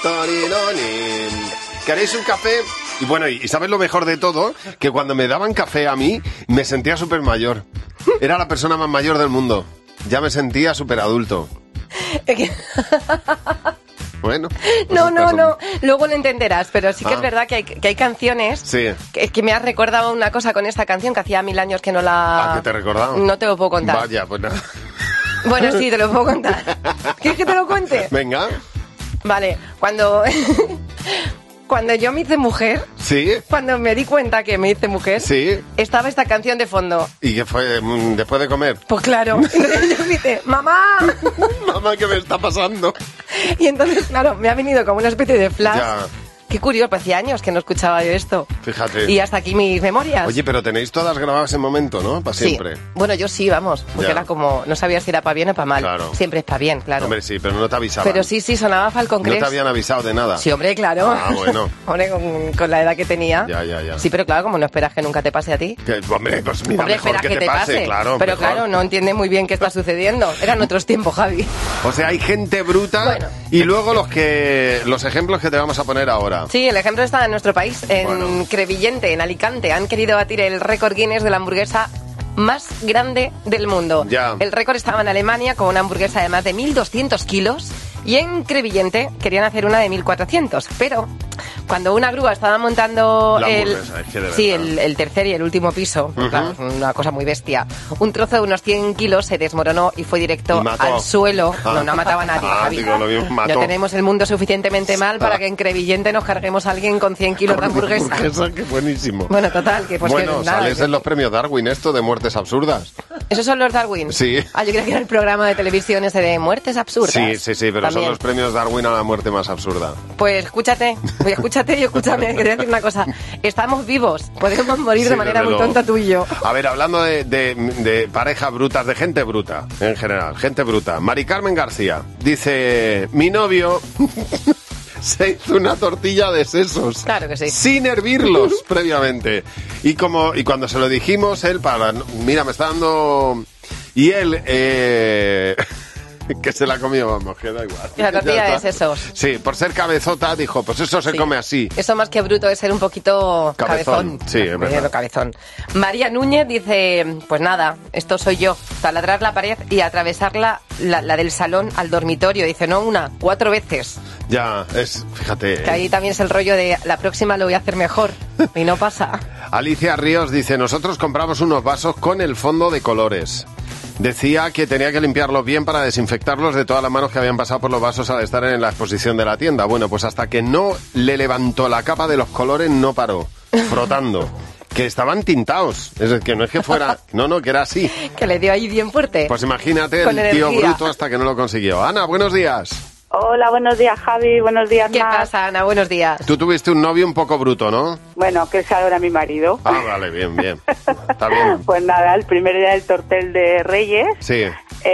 ¿Queréis un café? Y bueno, y ¿sabes lo mejor de todo? Que cuando me daban café a mí, me sentía súper mayor. Era la persona más mayor del mundo. Ya me sentía súper adulto. Bueno. No. Luego lo entenderás, pero sí que es verdad que hay canciones que me has recordado una cosa con esta canción que hacía 1000 años que no la... ¿A qué te he recordado? No te lo puedo contar. Vaya, pues nada. Bueno, sí, te lo puedo contar. ¿Quieres que te lo cuente? Venga. Vale, cuando yo me hice mujer, cuando me di cuenta que me hice mujer, estaba esta canción de fondo. ¿Y qué fue después de comer? Pues claro. Entonces yo dije, ¡mamá! Mamá, ¿qué me está pasando? Y entonces, claro, me ha venido como una especie de flash. Ya. Qué curioso, hacía años que no escuchaba yo esto. Fíjate. Y hasta aquí mis memorias. Oye, pero tenéis todas grabadas en momento, ¿no? Para siempre. Bueno, yo sí, vamos. Porque era como, no sabía si era para bien o para mal. Claro. Siempre es para bien, claro. Hombre, sí, pero no te avisaban. Pero sí, sonaba Falcon Crest. No te habían avisado de nada. Sí, hombre, claro. Ah, bueno. Hombre, con la edad que tenía. Ya. Sí, pero claro, como no esperas que nunca te pase a ti. Hombre, pues mira, mejor que te pase, claro. Pero mejor. Claro, no entiende muy bien qué está sucediendo. Eran otros tiempos, Javi. O sea, hay gente bruta y luego los ejemplos que te vamos a poner ahora. Sí, el ejemplo está en nuestro país, en Crevillente, en Alicante. Han querido batir el récord Guinness de la hamburguesa más grande del mundo. Ya. El récord estaba en Alemania con una hamburguesa de más de 1.200 kilos y en Crevillente querían hacer una de 1.400, pero cuando una grúa estaba montando el tercer y el último piso, claro, una cosa muy bestia, un trozo de unos 100 kilos se desmoronó y fue directo al suelo. No mataba a nadie, Javi. Ya tenemos el mundo suficientemente mal para que en Crevillente nos carguemos a alguien con 100 kilos de hamburguesa. Qué buenísimo. Bueno, total, que pues bueno, sales en los premios Darwin esto de muertes absurdas. ¿Esos son los Darwin? Sí. Yo creo que era el programa de televisión ese de muertes absurdas. Sí, pero también son los premios Darwin a la muerte más absurda. Pues escúchate y escúchame, quería decir una cosa. Estamos vivos, podemos morir de manera muy tonta tú y yo. A ver, hablando de parejas brutas, de gente bruta, en general, gente bruta. Mari Carmen García dice, mi novio se hizo una tortilla de sesos. Claro que sí. Sin hervirlos previamente. Y cuando se lo dijimos, él mira, me está dando... Y él... que se la comió, vamos, que da igual. La tortilla de sesos. Sí, por ser cabezota, dijo, pues eso se come así. Eso más que bruto es ser un poquito cabezón. Sí, es verdad. Cabezón. María Núñez dice, pues nada, esto soy yo. Taladrar la pared y atravesar la del salón al dormitorio. Dice, no 4 veces. Ya, fíjate. Que ahí también es el rollo de, la próxima lo voy a hacer mejor. Y no pasa. Alicia Ríos dice, nosotros compramos unos vasos con el fondo de colores. decía que tenía que limpiarlos bien para desinfectarlos de todas las manos que habían pasado por los vasos al estar en la exposición de la tienda. Bueno, pues hasta que no le levantó la capa de los colores no paró, frotando. Que estaban tintados, es decir, que no es que fuera, no, que era así. Que le dio ahí bien fuerte. Pues imagínate el tío bruto hasta que no lo consiguió. Ana, buenos días. Hola, buenos días, Javi, buenos días, ¿Qué pasa, Ana? Buenos días. Tú tuviste un novio un poco bruto, ¿no? Bueno, que es ahora mi marido. Ah, vale, bien. Está bien. Pues nada, el primer día del tortel de Reyes, sí.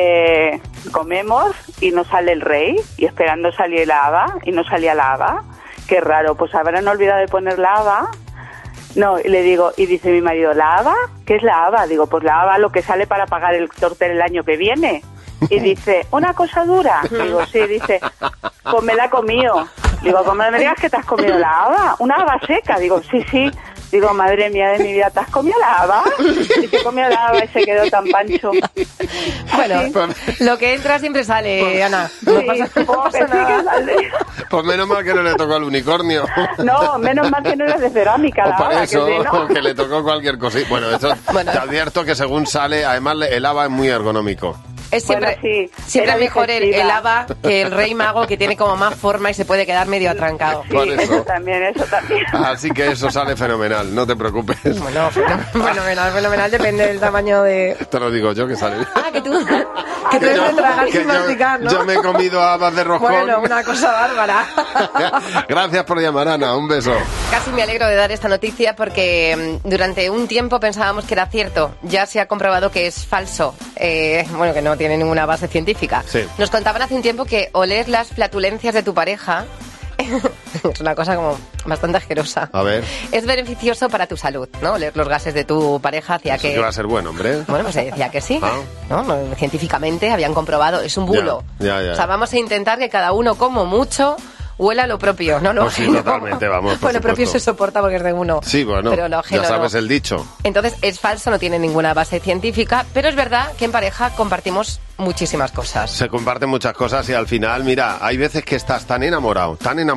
Comemos y no sale el rey, y esperando salía la haba, y no salía la haba. Qué raro, pues habrán olvidado de poner la haba. No, y le digo, y dice mi marido, ¿la haba? ¿Qué es la haba? Digo, pues la haba lo que sale para pagar el tortel el año que viene. Y dice, ¿una cosa dura? Digo, sí, dice, pues me la he comido. Digo, ¿cómo me digas que te has comido la haba? ¿Una haba seca? Digo, sí. Digo, madre mía de mi vida, ¿te has comido la haba? Y se comió la haba y se quedó tan pancho. Bueno, lo que entra siempre sale, Ana. No pasa nada. Pues menos mal que no le tocó al unicornio. No, menos mal que no eres de cerámica la haba. Eso, que le tocó cualquier cosita. Bueno, eso te advierto que según sale, además el haba es muy ergonómico. Es siempre, siempre mejor el haba que el rey mago, que tiene como más forma y se puede quedar medio atrancado. Sí, eso también. Así que eso sale fenomenal, no te preocupes. Bueno, fenomenal, depende del tamaño de... Te lo digo yo, que sale. Ah, que tú debes de tragar sin masticar, ¿no? Yo me he comido habas de roscón. Bueno, una cosa bárbara. Gracias por llamar, Ana, un beso. Casi me alegro de dar esta noticia porque durante un tiempo pensábamos que era cierto. Ya se ha comprobado que es falso. Bueno, que no tiene ninguna base científica. Sí. Nos contaban hace un tiempo que oler las flatulencias de tu pareja es una cosa como bastante asquerosa. A ver. Es beneficioso para tu salud, ¿no? Oler los gases de tu pareja hacía que... Eso va a ser bueno, hombre. Bueno, pues se decía que sí. ¿No? Científicamente habían comprobado. Es un bulo. Ya. O sea, vamos a intentar que cada uno, como mucho, huela lo propio, ¿no? Lo pues sí, totalmente, vamos. Bueno, lo propio se soporta porque es de uno. Sí, bueno, pero lo ajeno, ya sabes el dicho. Entonces, es falso, no tiene ninguna base científica, pero es verdad que en pareja compartimos muchísimas cosas. Se comparten muchas cosas y al final, mira, hay veces que estás tan enamorado,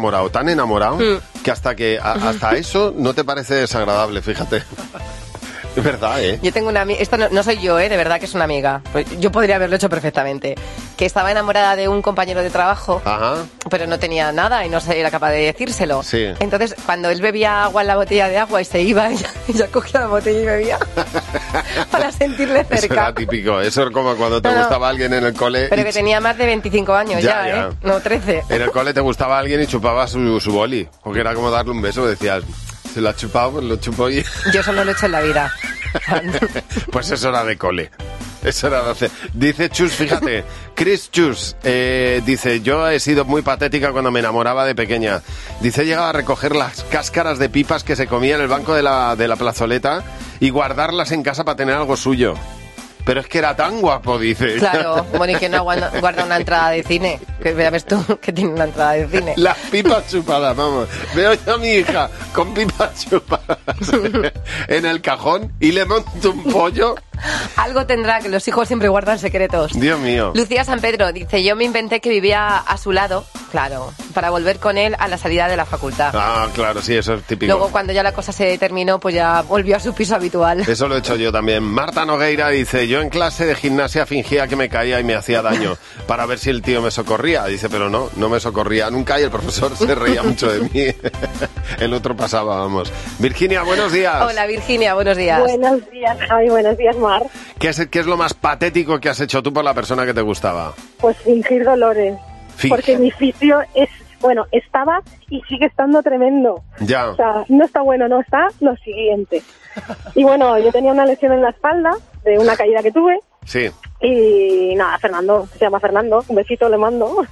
que hasta eso no te parece desagradable, fíjate. Es verdad, ¿eh? Yo tengo una amiga, esto no soy yo, de verdad que es una amiga. Yo podría haberlo hecho perfectamente. Que estaba enamorada de un compañero de trabajo, pero no tenía nada y no era capaz de decírselo. Sí. Entonces, cuando él bebía agua en la botella de agua y se iba, ella cogía la botella y bebía para sentirle cerca. Eso era típico, eso es como cuando te gustaba alguien en el cole. Pero que tenía más de 25 años ya, ¿eh? No, 13. En el cole te gustaba alguien y chupabas su boli, porque era como darle un beso, decías... Se lo ha chupado, pues lo chupo y... Yo eso no lo he hecho en la vida. Pues eso era de cole. Eso era de hacer. Dice Chus, fíjate, Chris Chus, dice, yo he sido muy patética cuando me enamoraba de pequeña. Dice, he llegado a recoger las cáscaras de pipas que se comía en el banco de la plazoleta y guardarlas en casa para tener algo suyo. Pero es que era tan guapo, dice. Claro, bueno, y que no guarda una entrada de cine. Que ya ves tú que tiene una entrada de cine. Las pipas chupadas, vamos. Veo yo a mi hija con pipas chupadas en el cajón y le monto un pollo. Algo tendrá, que los hijos siempre guardan secretos. Dios mío. Lucía San Pedro dice, yo me inventé que vivía a su lado, claro, para volver con él a la salida de la facultad. Ah, claro, sí, eso es típico. Luego, cuando ya la cosa se terminó, pues ya volvió a su piso habitual. Eso lo he hecho yo también. Marta Nogueira dice, yo en clase de gimnasia fingía que me caía y me hacía daño para ver si el tío me socorría. Dice, pero no me socorría nunca y el profesor se reía mucho de mí. El otro pasaba, vamos. Virginia, buenos días. Hola, Virginia, buenos días. Buenos días, Javi, buenos días, Mar. ¿Qué es lo más patético que has hecho tú por la persona que te gustaba? Pues fingir dolores. Porque mi fisio estaba y sigue estando tremendo. Ya. O sea, no está bueno, no está lo siguiente. Y bueno, yo tenía una lesión en la espalda de una caída que tuve. Sí. Y nada, Fernando, se llama Fernando, un besito le mando.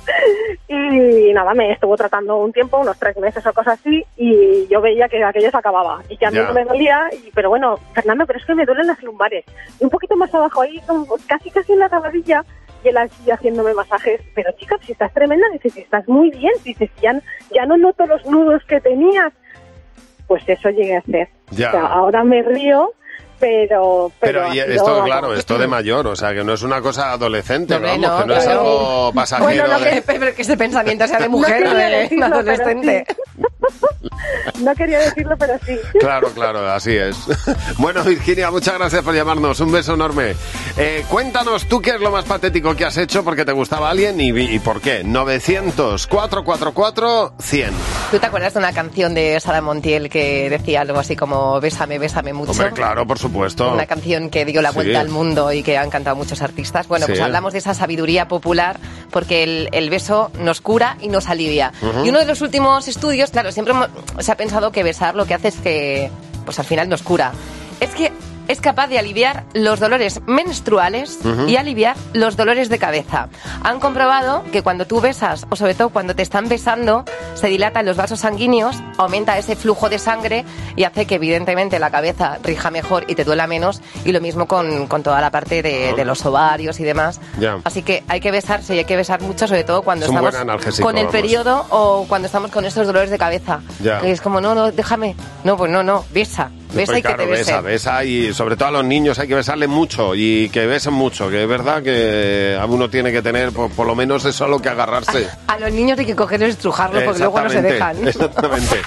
Y nada, me estuvo tratando un tiempo, unos 3 meses o cosas así, y yo veía que aquello se acababa y que a mí no me dolía, pero bueno, Fernando, pero es que me duelen las lumbares. Y un poquito más abajo ahí, casi en la tabardilla, y él así haciéndome masajes. Pero chica, si estás tremenda, dices, si estás muy bien, dices, ya no noto los nudos que tenías. Pues eso llegué a hacer. Ya. O sea, ahora me río. Pero y esto, claro, esto de mayor, o sea, que no es una cosa adolescente, vamos, que no es algo pasajero. Bueno, pero que ese pensamiento sea de mujer, no de adolescente. No quería decirlo, pero sí. Claro, así es. Bueno, Virginia, muchas gracias por llamarnos. Un beso enorme. Cuéntanos tú qué es lo más patético que has hecho porque te gustaba alguien y por qué. 900-444-100. ¿Tú te acuerdas de una canción de Sara Montiel que decía algo así como bésame, bésame mucho? Hombre, claro, por supuesto. Una canción que dio la vuelta al mundo y que han cantado muchos artistas. Bueno, pues hablamos de esa sabiduría popular porque el beso nos cura y nos alivia. Y uno de los últimos estudios, claro, siempre se ha pensado que besar lo que hace es que, pues al final nos cura. Es que es capaz de aliviar los dolores menstruales y aliviar los dolores de cabeza. Han comprobado que cuando tú besas, o sobre todo cuando te están besando, se dilatan los vasos sanguíneos, aumenta ese flujo de sangre y hace que evidentemente la cabeza rija mejor y te duela menos, y lo mismo con toda la parte de los ovarios y demás. Ya. Así que hay que besarse y hay que besar mucho, sobre todo cuando estamos con el periodo o cuando estamos con estos dolores de cabeza. Ya. Que es como, no, déjame. No, pues no, besa. Besa pues y claro, que te bese. Besa y sobre todo a los niños hay que besarle mucho y que besen mucho, que es verdad que uno tiene que tener por lo menos eso a lo que agarrarse. A los niños hay que cogerlos y estrujarlos porque luego no se dejan. Exactamente.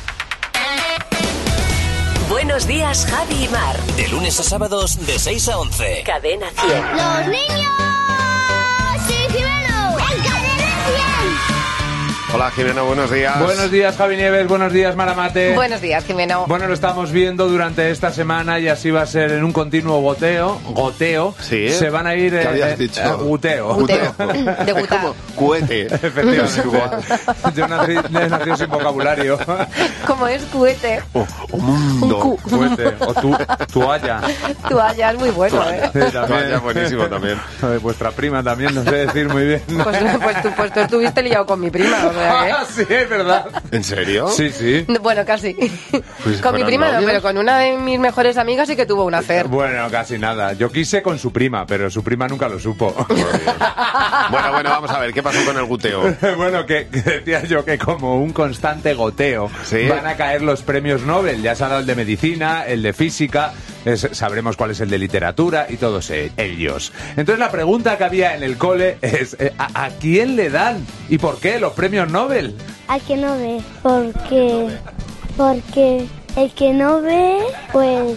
Buenos días, Javi y Mar. De lunes a sábados de 6 a 11. Cadena 100. ¡Los niños! ¡Sí, Jimeno! ¡En Cadena 100! Hola, Jimeno, buenos días. Buenos días, Javi Nieves, buenos días, Maramate. Buenos días, Jimeno. Bueno, lo estamos viendo durante esta semana y así va a ser en un continuo goteo. Sí. Se van a ir... ¿Qué habías dicho? Guteo. De gutar. Como cohete. Efectivamente. Yo nací sin vocabulario. Como es cohete. Mundo. Cohete. O toalla. Toalla es muy bueno, ¿eh? Sí, toalla buenísimo también. Vuestra prima también, no sé decir muy bien. Pues tú estuviste liado con mi prima, o sea, ¿eh? Sí, es verdad. ¿En serio? Sí. Bueno, casi. Pues con mi prima no, pero con una de mis mejores amigas sí que tuvo una affair. Bueno, casi nada. Yo quise con su prima, pero su prima nunca lo supo. Bueno, vamos a ver, ¿qué pasó con el goteo? Bueno, que decía yo que como un constante goteo van a caer los premios Nobel. Ya se ha dado el de medicina, el de física, sabremos cuál es el de literatura y todos ellos. Entonces la pregunta que había en el cole es ¿a quién le dan y por qué los premios Nobel? Al que no ve, porque el que no ve, pues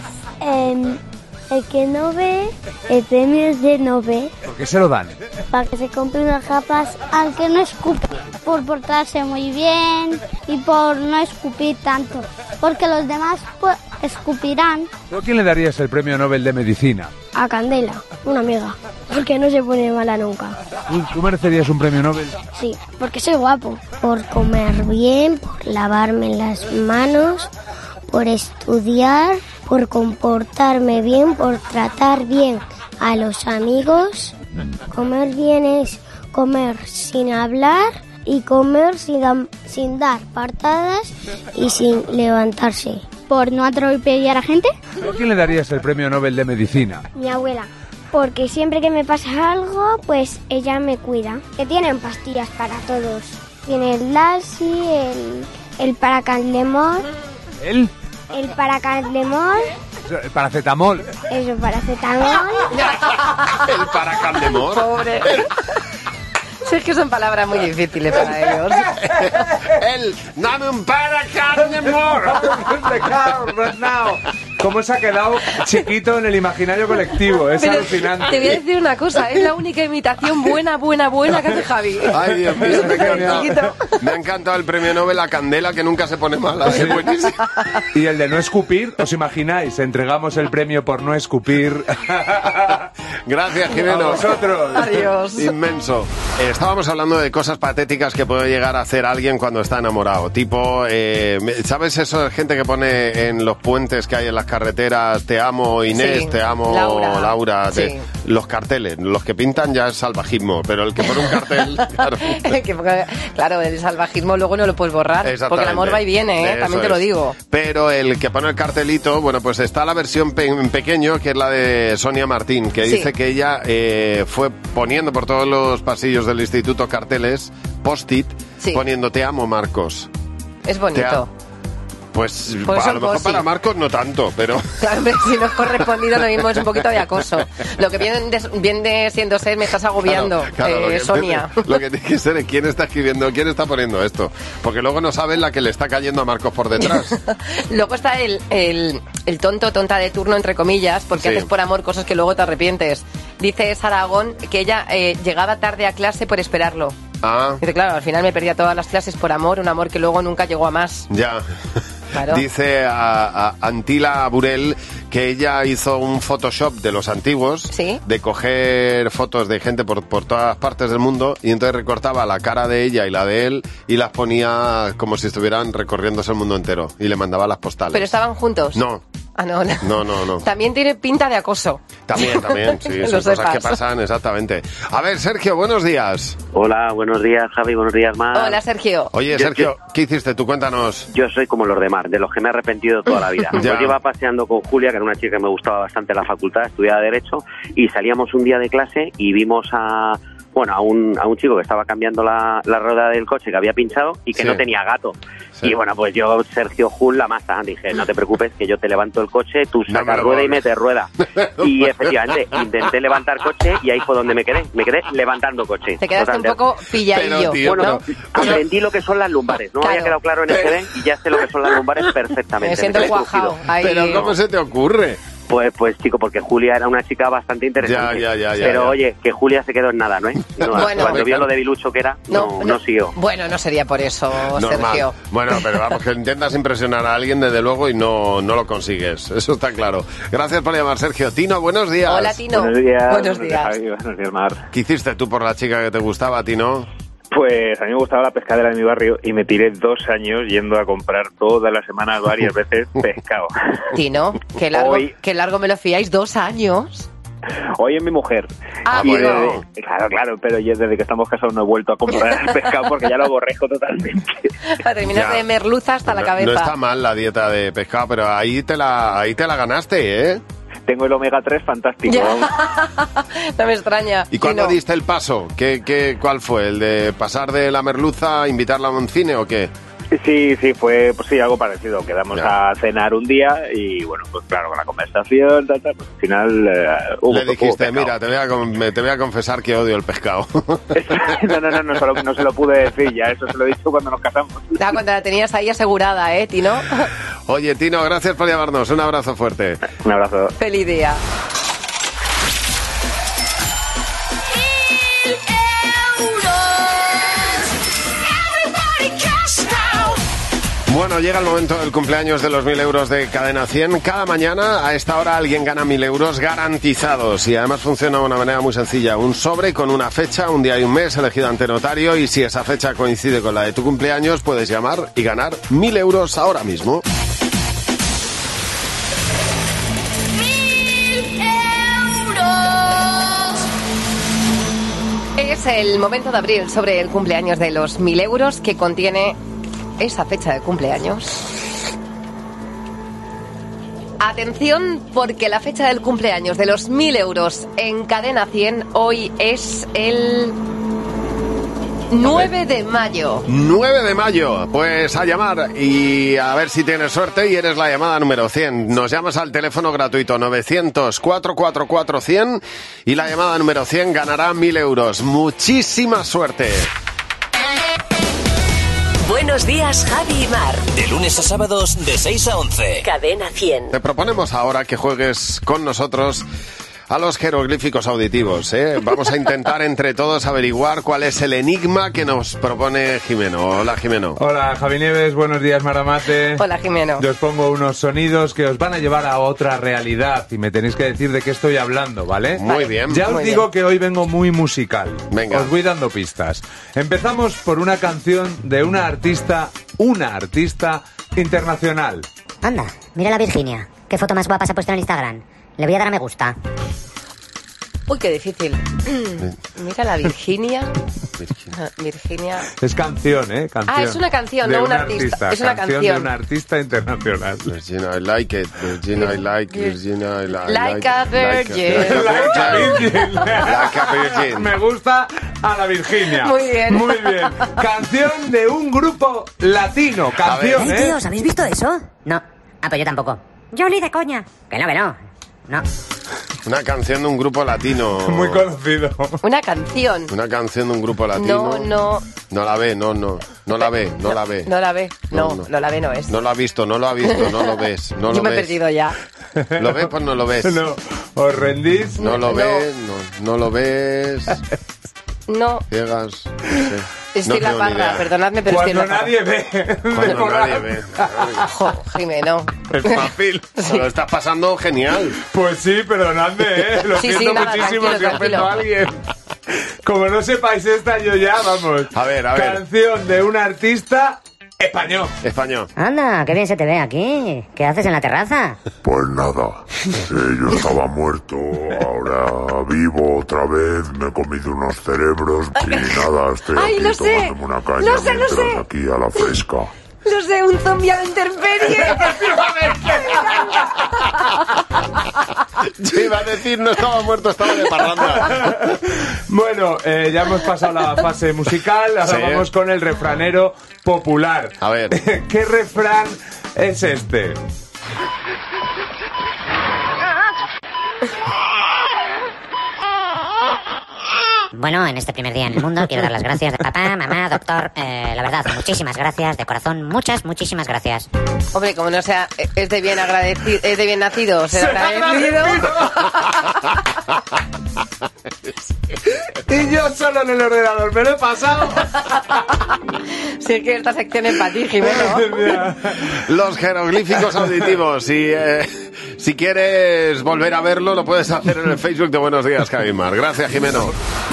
el que no ve, el premio es de no ver. ¿Por qué se lo dan? Para que se compre unas gafas al que no escupe, por portarse muy bien y por no escupir tanto, porque los demás pues escupirán. ¿Tú a quién le darías el premio Nobel de medicina? A Candela, una amiga, porque no se pone mala nunca. ¿Tú merecerías un premio Nobel? Sí, porque soy guapo. Por comer bien, por lavarme las manos, por estudiar, por comportarme bien, por tratar bien a los amigos. Comer bien es comer sin hablar y comer sin dar patadas y sin levantarse. Por no atropellar a gente. ¿A quién le darías el premio Nobel de medicina? Mi abuela. Porque siempre que me pasa algo, pues ella me cuida. Que tienen pastillas para todos. Tiene el Lassi, el Paracandemol. ¿El? El Paracandemol. El paracetamol. Eso, paracetamol. El Paracandemol. Pobre. Sí, es que son palabras muy difíciles para ellos. Dame un Paracandemol. ¿Cómo se ha quedado chiquito en el imaginario colectivo? Es pero alucinante. Te voy a decir una cosa, es la única imitación buena que hace Javi. Ay, Dios mío, me ha encantado el premio Nobel a Candela, que nunca se pone mala. Sí. Es buenísimo. Y el de no escupir, ¿os imagináis? Entregamos el premio por no escupir. Gracias, Jimeno. A vosotros. Adiós. Inmenso. Estábamos hablando de cosas patéticas que puede llegar a hacer alguien cuando está enamorado. Tipo, ¿sabes eso de gente que pone en los puentes que hay en las carreteras, te amo Inés, sí. Te amo Laura? Sí. Los carteles, los que pintan ya es salvajismo, pero el que pone un cartel, claro. Claro, el salvajismo luego no lo puedes borrar, porque el amor va y viene, también te lo digo. Pero el que pone el cartelito, bueno, pues está la versión en pequeño, que es la de Sonia Martín, que dice que ella fue poniendo por todos los pasillos del instituto carteles, post-it, poniendo te amo Marcos. Es bonito. Pues Pues a lo mejor sí. para Marcos no tanto, pero... Claro, hombre, si no has correspondido lo mismo es un poquito de acoso. Lo que viene siendo ser, me estás agobiando, Claro, lo que Sonia. Lo que tiene que ser es quién está escribiendo, quién está poniendo esto. Porque luego no sabes la que le está cayendo a Marcos por detrás. Luego está el tonta de turno, entre comillas, porque Sí. haces por amor cosas que luego te arrepientes. Dice Sara Aragón que ella llegaba tarde a clase por esperarlo. Ah, Dice, claro, al final me perdía todas las clases por amor, un amor que luego nunca llegó a más. ya. Claro. Dice a Antila Burel que ella hizo un Photoshop de los antiguos, ¿Sí? de coger fotos de gente por todas partes del mundo, y entonces recortaba la cara de ella y la de él y las ponía como si estuvieran recorriéndose el mundo entero, y le mandaba las postales. ¿Pero estaban juntos? No. Ah, no. No. También tiene pinta de acoso. También, sí, Que son lo cosas sepas. que pasan, exactamente. A ver, Sergio, buenos días. Hola, buenos días, Javi, buenos días, Mar. Hola, Sergio. Oye, Sergio, ¿qué hiciste tú? Cuéntanos. Yo soy como los de Mar, de los que me he arrepentido toda la vida. Ya. Yo iba paseando con Julia, que era una chica que me gustaba bastante en la facultad, estudiaba Derecho, y salíamos un día de clase y vimos a un chico que estaba cambiando la rueda del coche que había pinchado y que Sí. no tenía gato. Sí. Y bueno, pues yo, Sergio Jul, la masa, dije, no te preocupes, que yo te levanto el coche, tú No me sacas lo rueda y hables. metes rueda. Y efectivamente, intenté levantar coche y ahí fue donde me quedé levantando coche. Te quedaste un Totalmente. poco pilladillo. Pero, tío, Bueno, pero- aprendí lo que son las lumbares. No Claro. había quedado claro en el CD y ya sé lo que son las lumbares perfectamente. Me siento quedé cuajado. crujido. Ahí. Pero ¿cómo se te ocurre? Pues chico, porque Julia era una chica bastante interesante. Ya, Pero ya. oye, que Julia se quedó en nada, ¿no? Bueno. Cuando vio lo de Bilucho que era, no siguió. Bueno, no sería por eso, Normal. Sergio. Bueno, pero vamos, que intentas impresionar a alguien desde luego y no lo consigues. Eso está claro. Gracias por llamar, Sergio. Tino, buenos días. Hola, Tino. Buenos días. Buenos días. Javi, buenos días, Mar. ¿Qué hiciste tú por la chica que te gustaba, Tino? Pues a mí me gustaba la pescadera de mi barrio y me tiré 2 años yendo a comprar todas las semanas varias veces pescado. Tino, qué largo me lo fiáis, 2 años. Hoy es mi mujer. Ah, Y bueno. Claro, pero yo desde que estamos casados no he vuelto a comprar pescado porque ya lo aborrezco totalmente. Para terminar Ya. de merluza hasta la cabeza. No está mal la dieta de pescado, pero ahí te la ganaste, ¿eh? Tengo el omega 3 fantástico. Ya. vamos. No me extraña. ¿Y cuándo Tino. diste el paso? ¿Cuál fue? ¿El de pasar de la merluza a invitarla a un cine o qué? Sí, fue pues sí, algo parecido. Quedamos a cenar un día y bueno, pues claro, con la conversación, pues al final Le dijiste, pescado. mira, te voy a confesar que odio el pescado. No se lo pude decir ya, eso se lo he dicho cuando nos casamos. Ya, cuando la tenías ahí asegurada, Tino. Oye, Tino, gracias por llamarnos. Un abrazo fuerte. Un abrazo. Feliz día. Bueno, llega el momento del cumpleaños de los 1.000 euros de Cadena 100. Cada mañana a esta hora alguien gana 1.000 euros garantizados y además funciona de una manera muy sencilla. Un sobre con una fecha, un día y un mes elegido ante notario, y si esa fecha coincide con la de tu cumpleaños puedes llamar y ganar 1.000 euros ahora mismo. Es el momento de abrir sobre el cumpleaños de los 1.000 euros que contiene esa fecha de cumpleaños. Atención, porque la fecha del cumpleaños de los 1.000 euros en Cadena 100 hoy es el 9 de mayo. 9 de mayo, pues a llamar y a ver si tienes suerte y eres la llamada número 100. Nos llamas al teléfono gratuito 900-444-100 y la llamada número 100 ganará 1.000 euros. Muchísima suerte. Buenos días, Javi y Mar. De lunes a sábados de 6 a 11. Cadena 100. Te proponemos ahora que juegues con nosotros a los jeroglíficos auditivos, ¿eh? Vamos a intentar entre todos averiguar cuál es el enigma que nos propone Jimeno. Hola, Jimeno. Hola, Javi Nieves, buenos días, Maramate. Hola, Jimeno. Yo os pongo unos sonidos que os van a llevar a otra realidad y me tenéis que decir de qué estoy hablando, ¿vale? Muy bien. Ya os Muy digo bien. que hoy vengo muy musical. Venga. Os voy dando pistas. Empezamos por una canción de una artista internacional. Anda, mira la Virginia. Qué foto más guapa se ha puesto en Instagram. Le voy a dar a me gusta. Uy, qué difícil. Mira la Virginia. Virginia. Es canción, ¿eh? Canción. Ah, es una canción, de no un artista. Es una canción de un artista internacional. Virginia, I like it. Virginia, I like. Virginia, I like. Like a virgin. Like a virgin. Like a virgin. Me gusta a la Virginia. Muy bien. Muy bien. Canción de un grupo latino. Canción, ¿eh? Tíos, ¿habéis visto eso? No. Ah, pues yo tampoco. Jolly de coña. Que no. No. Una canción de un grupo latino. Muy conocido. Una canción. Una canción de un grupo latino. No. No la ve, no. No la ve. No la ve. No la ve, no es. No lo ha visto, no lo ves. No Yo lo me he ves. perdido ya. ¿Lo ves? Pues no lo ves. No. ¿Os rendís? No lo ves, no lo ves. No. Ciegas. Sí. Estoy en la parra, perdonadme, pero estoy en la parra. Nadie ve. Cuando nadie ve. Jimeno. Es fácil. Sí. Lo estás pasando genial. Pues sí, perdonadme, ¿eh? Lo siento nada, muchísimo si tranquilo. ofendo a alguien. Como no sepáis esta, yo ya, vamos. A ver. Canción de un artista español. Anda, qué bien se te ve aquí. ¿Qué haces en la terraza? Pues nada, yo estaba muerto, ahora vivo otra vez, me he comido unos cerebros y nada, estoy Ay, aquí lo sé. tomándome una caña Lo sé. mientras aquí a la fresca. Lo sé, un zombie a la intemperie. Yo iba a decir, no estaba muerto, estaba de parranda. Bueno, ya hemos pasado la fase musical, ahora Sí. vamos con el refranero popular. A ver. ¿Qué refrán es este? Bueno, en este primer día en el mundo quiero dar las gracias de papá, mamá, doctor. La verdad, muchísimas gracias, de corazón, muchísimas gracias. Hombre, como no sea, es de bien agradecido, es de bien nacido, ser agradecido. Y yo solo en el ordenador, me lo he pasado. Si es que esta sección es para ti, Jimeno. Los jeroglíficos auditivos. Si quieres volver a verlo, lo puedes hacer en el Facebook de Buenos Días, Javimar. Gracias, Jimeno.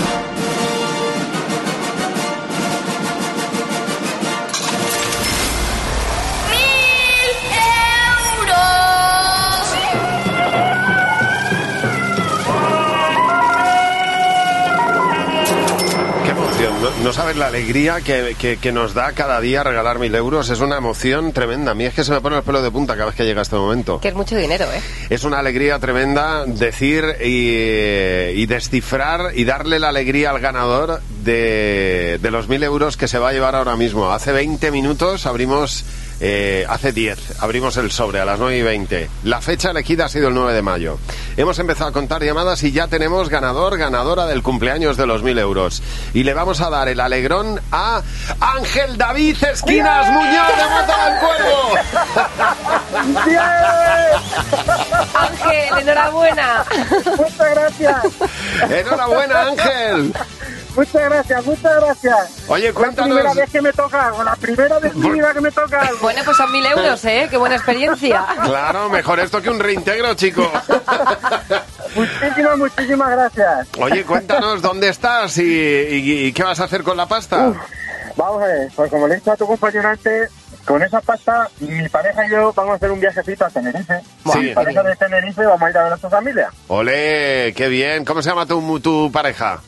No sabes la alegría que nos da cada día regalar 1.000 euros. Es una emoción tremenda. A mí es que se me pone el pelo de punta cada vez que llega este momento. Que es mucho dinero, ¿eh? Es una alegría tremenda decir y descifrar y darle la alegría al ganador de los 1.000 euros que se va a llevar ahora mismo. Hace 20 minutos abrimos... hace 10, abrimos el sobre a las 9:20. La fecha elegida ha sido el 9 de mayo. Hemos empezado a contar llamadas y ya tenemos ganadora del cumpleaños de los 1.000 euros. Y le vamos a dar el alegrón a Ángel David Esquinas Muñoz de Mota del Cuervo. Ángel, enhorabuena. Muchas gracias. Enhorabuena, Ángel. Muchas gracias. Oye, cuéntanos. La primera vez que me toca algo, la primera vez en mi vida que me toca algo. Bueno, pues son 1.000 euros, ¿eh? Qué buena experiencia. Claro, mejor esto que un reintegro, chico. Muchísimas gracias. Oye, cuéntanos dónde estás y qué vas a hacer con la pasta. Vamos a ver, pues como le he dicho a tu compañero antes, con esa pasta, mi pareja y yo vamos a hacer un viajecito a Tenerife. Sí. Mi pareja de Tenerife, vamos a ir a ver a su familia. Olé, qué bien. ¿Cómo se llama tu pareja?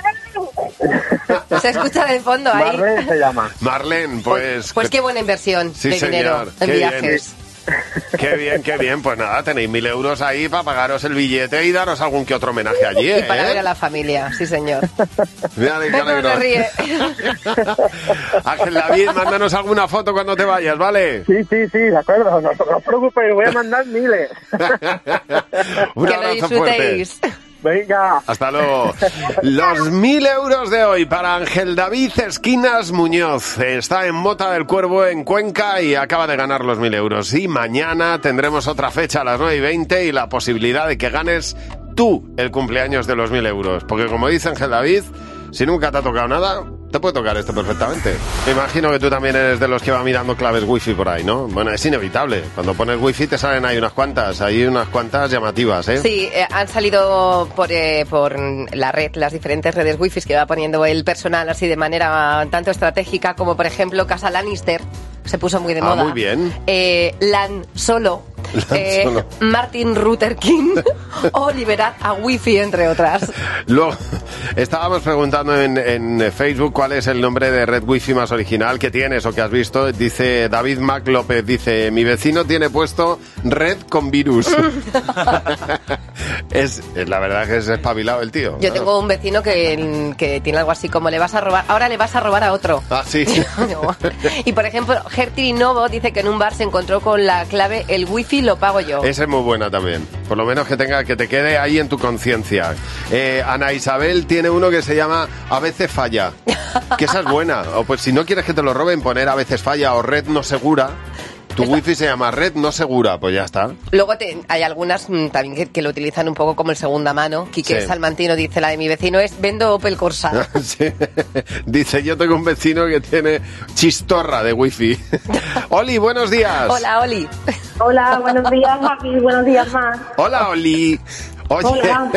Se escucha de fondo ahí. Marlene se llama. Marlene, pues... Pues qué buena inversión Sí, de señor. dinero en Qué viajes. Qué bien. Pues nada, tenéis 1.000 euros ahí para pagaros el billete y daros algún que otro homenaje allí, Y para ver a la familia, sí señor. Mira de qué No alegro. se ríe. Ángel David, mándanos alguna foto cuando te vayas, ¿vale? Sí, de acuerdo. No os preocupéis, voy a mandar miles. Un Que lo abrazo fuerte. disfrutéis. Venga. Hasta luego. Los 1.000 euros de hoy para Ángel David Esquinas Muñoz. Está en Mota del Cuervo, en Cuenca, y acaba de ganar los 1.000 euros. Y mañana tendremos otra fecha a las 9:20 y la posibilidad de que ganes tú el cumpleaños de los 1.000 euros. Porque como dice Ángel David, si nunca te ha tocado nada, te puede tocar esto perfectamente. Me imagino que tú también eres de los que va mirando claves wifi por ahí, ¿no? Bueno, es inevitable. Cuando pones wifi te salen ahí unas cuantas llamativas, ¿eh? Sí, han salido por la red, las diferentes redes wifi que va poniendo el personal así de manera tanto estratégica como, por ejemplo, Casa Lannister. Se puso muy de moda. Muy bien. LAN Solo. Martin Luther King o liberar a Wi-Fi, entre otras. Luego, estábamos preguntando en Facebook cuál es el nombre de red Wi-Fi más original que tienes o que has visto. Dice David Mac López, dice, mi vecino tiene puesto red con virus. La verdad que es espabilado el tío. Yo tengo un vecino que tiene algo así como, le vas a robar, ahora le vas a robar a otro. Ah, sí. Y por ejemplo, Gertrude Novo dice que en un bar se encontró con la clave, el wifi lo pago yo. Esa es muy buena también. Por lo menos que te quede ahí en tu conciencia. Ana Isabel tiene uno que se llama A veces falla. Que esa es buena. O pues si no quieres que te lo roben, poner A veces falla o red no segura. Tu wifi se llama red no segura, pues ya está. Luego hay algunas también que lo utilizan un poco como el segunda mano. Quique Salmantino dice, la de mi vecino es vendo Opel Corsa. Sí. Dice, yo tengo un vecino que tiene chistorra de wifi. Oli, buenos días. Hola, Oli. Hola, buenos días, Javi, buenos días, Mar. Hola, Oli. Oye. Hola.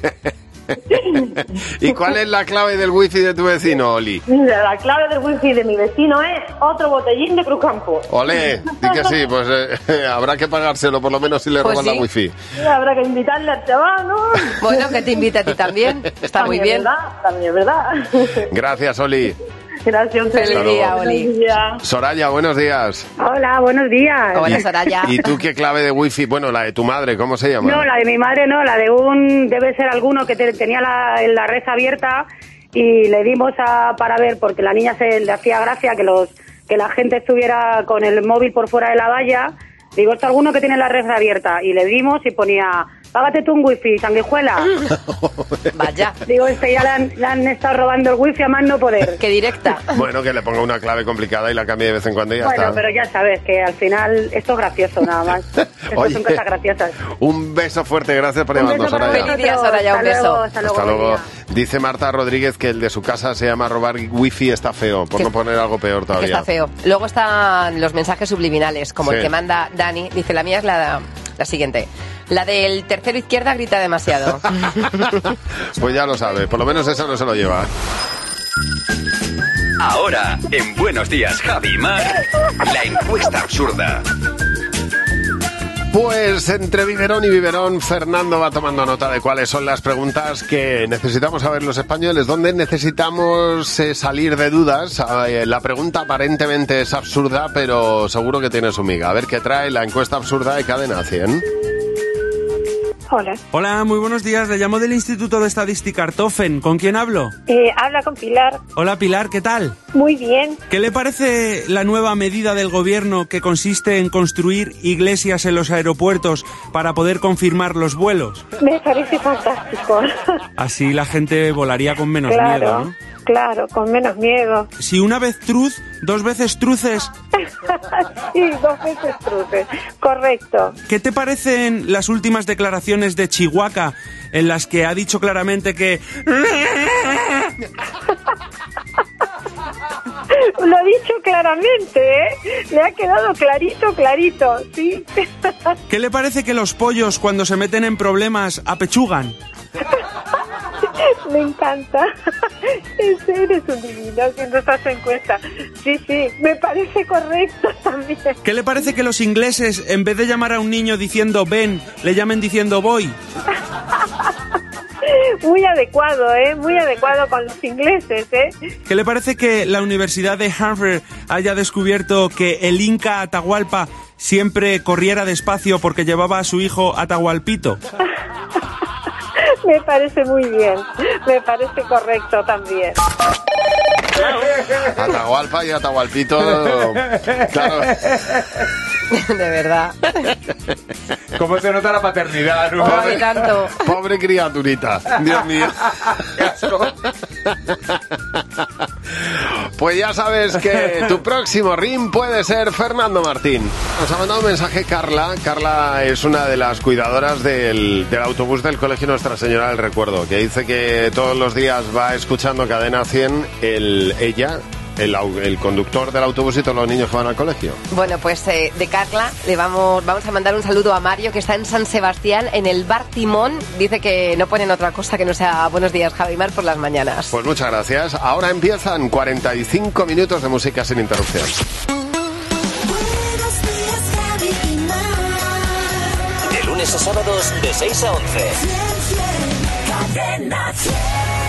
¿Y cuál es la clave del wifi de tu vecino, Oli? Mira, la clave del wifi de mi vecino es otro botellín de Cruzcampo. Olé, di que sí, pues habrá que pagárselo por lo menos si le roban la wifi. Sí, habrá que invitarle al chaval, ¿no? Bueno, que te invite a ti también, está muy bien. También es verdad. Gracias, Oli. Gracias, feliz día, Oli. Soraya, buenos días. Hola, buenos días. Hola, Soraya. ¿Y tú qué clave de wifi? Bueno, la de tu madre, ¿cómo se llama? No, la de mi madre no, la de debe ser alguno que tenía la red abierta y le dimos para ver, porque la niña le hacía gracia que la gente estuviera con el móvil por fuera de la valla. Digo, esto alguno que tiene la red abierta, y le dimos y ponía, págate tú un wifi, sanguijuela. Vaya. Digo, ya le han estado robando el wifi a más no poder. Qué directa. Bueno, que le ponga una clave complicada y la cambie de vez en cuando y ya está. Bueno, pero ya sabes que al final esto es gracioso nada más. Esto son cosas graciosas. Un beso fuerte, gracias por llamarnos, Soraya. Feliz día, Soraya, un beso. Hasta luego. Dice Marta Rodríguez que el de su casa se llama robar wifi, está feo, por no poner algo peor todavía. Está feo. Luego están los mensajes subliminales, como el que manda Dani. Dice, la mía es la siguiente. La del tercero izquierda grita demasiado. Pues ya lo sabe, por lo menos esa no se lo lleva. Ahora, en Buenos Días, Javi y Mar, la encuesta absurda. Pues entre biberón y biberón, Fernando va tomando nota de cuáles son las preguntas que necesitamos saber los españoles, donde necesitamos salir de dudas. La pregunta aparentemente es absurda, pero seguro que tiene su miga. A ver qué trae la encuesta absurda de Cadena 100. Hola. Hola, muy buenos días. Le llamo del Instituto de Estadística Artofen. ¿Con quién hablo? Habla con Pilar. Hola, Pilar, ¿qué tal? Muy bien. ¿Qué le parece la nueva medida del gobierno que consiste en construir iglesias en los aeropuertos para poder confirmar los vuelos? Me parece fantástico. Así la gente volaría con menos miedo, ¿no? Claro, con menos miedo. Si una vez truz, dos veces truces. Sí, dos veces truces, correcto. ¿Qué te parecen las últimas declaraciones de Chihuahua en las que ha dicho claramente que... Lo ha dicho claramente, ¿eh? Le ha quedado clarito, sí. ¿Qué le parece que los pollos cuando se meten en problemas apechugan? Me encanta. Eres un divino haciendo estas encuestas. Sí, me parece correcto también. ¿Qué le parece que los ingleses, en vez de llamar a un niño diciendo ven, le llamen diciendo voy? Muy adecuado, muy adecuado con los ingleses, ¿Qué le parece que la Universidad de Harvard haya descubierto que el Inca Atahualpa siempre corriera despacio porque llevaba a su hijo Atahualpito? Me parece muy bien, me parece correcto también. Atahualpa y Atahualpito, claro. De verdad. ¿Cómo se nota la paternidad, ¿no? Ay, tanto. Pobre criaturita, Dios mío. Pues ya sabes que tu próximo ring puede ser Fernando Martín. Nos ha mandado un mensaje Carla. Carla es una de las cuidadoras del autobús del Colegio Nuestra Señora del Recuerdo, que dice que todos los días va escuchando Cadena 100 el conductor del autobús y todos los niños que van al colegio. Bueno, pues de Carla le vamos a mandar un saludo a Mario, que está en San Sebastián, en el Bar Timón. Dice que no ponen otra cosa que no sea Buenos Días, Javi y Mar por las mañanas. Pues muchas gracias. Ahora empiezan 45 minutos de música sin interrupción. Buenos días, Javi y Mar. sábados de 6 a 11. Cadena 100.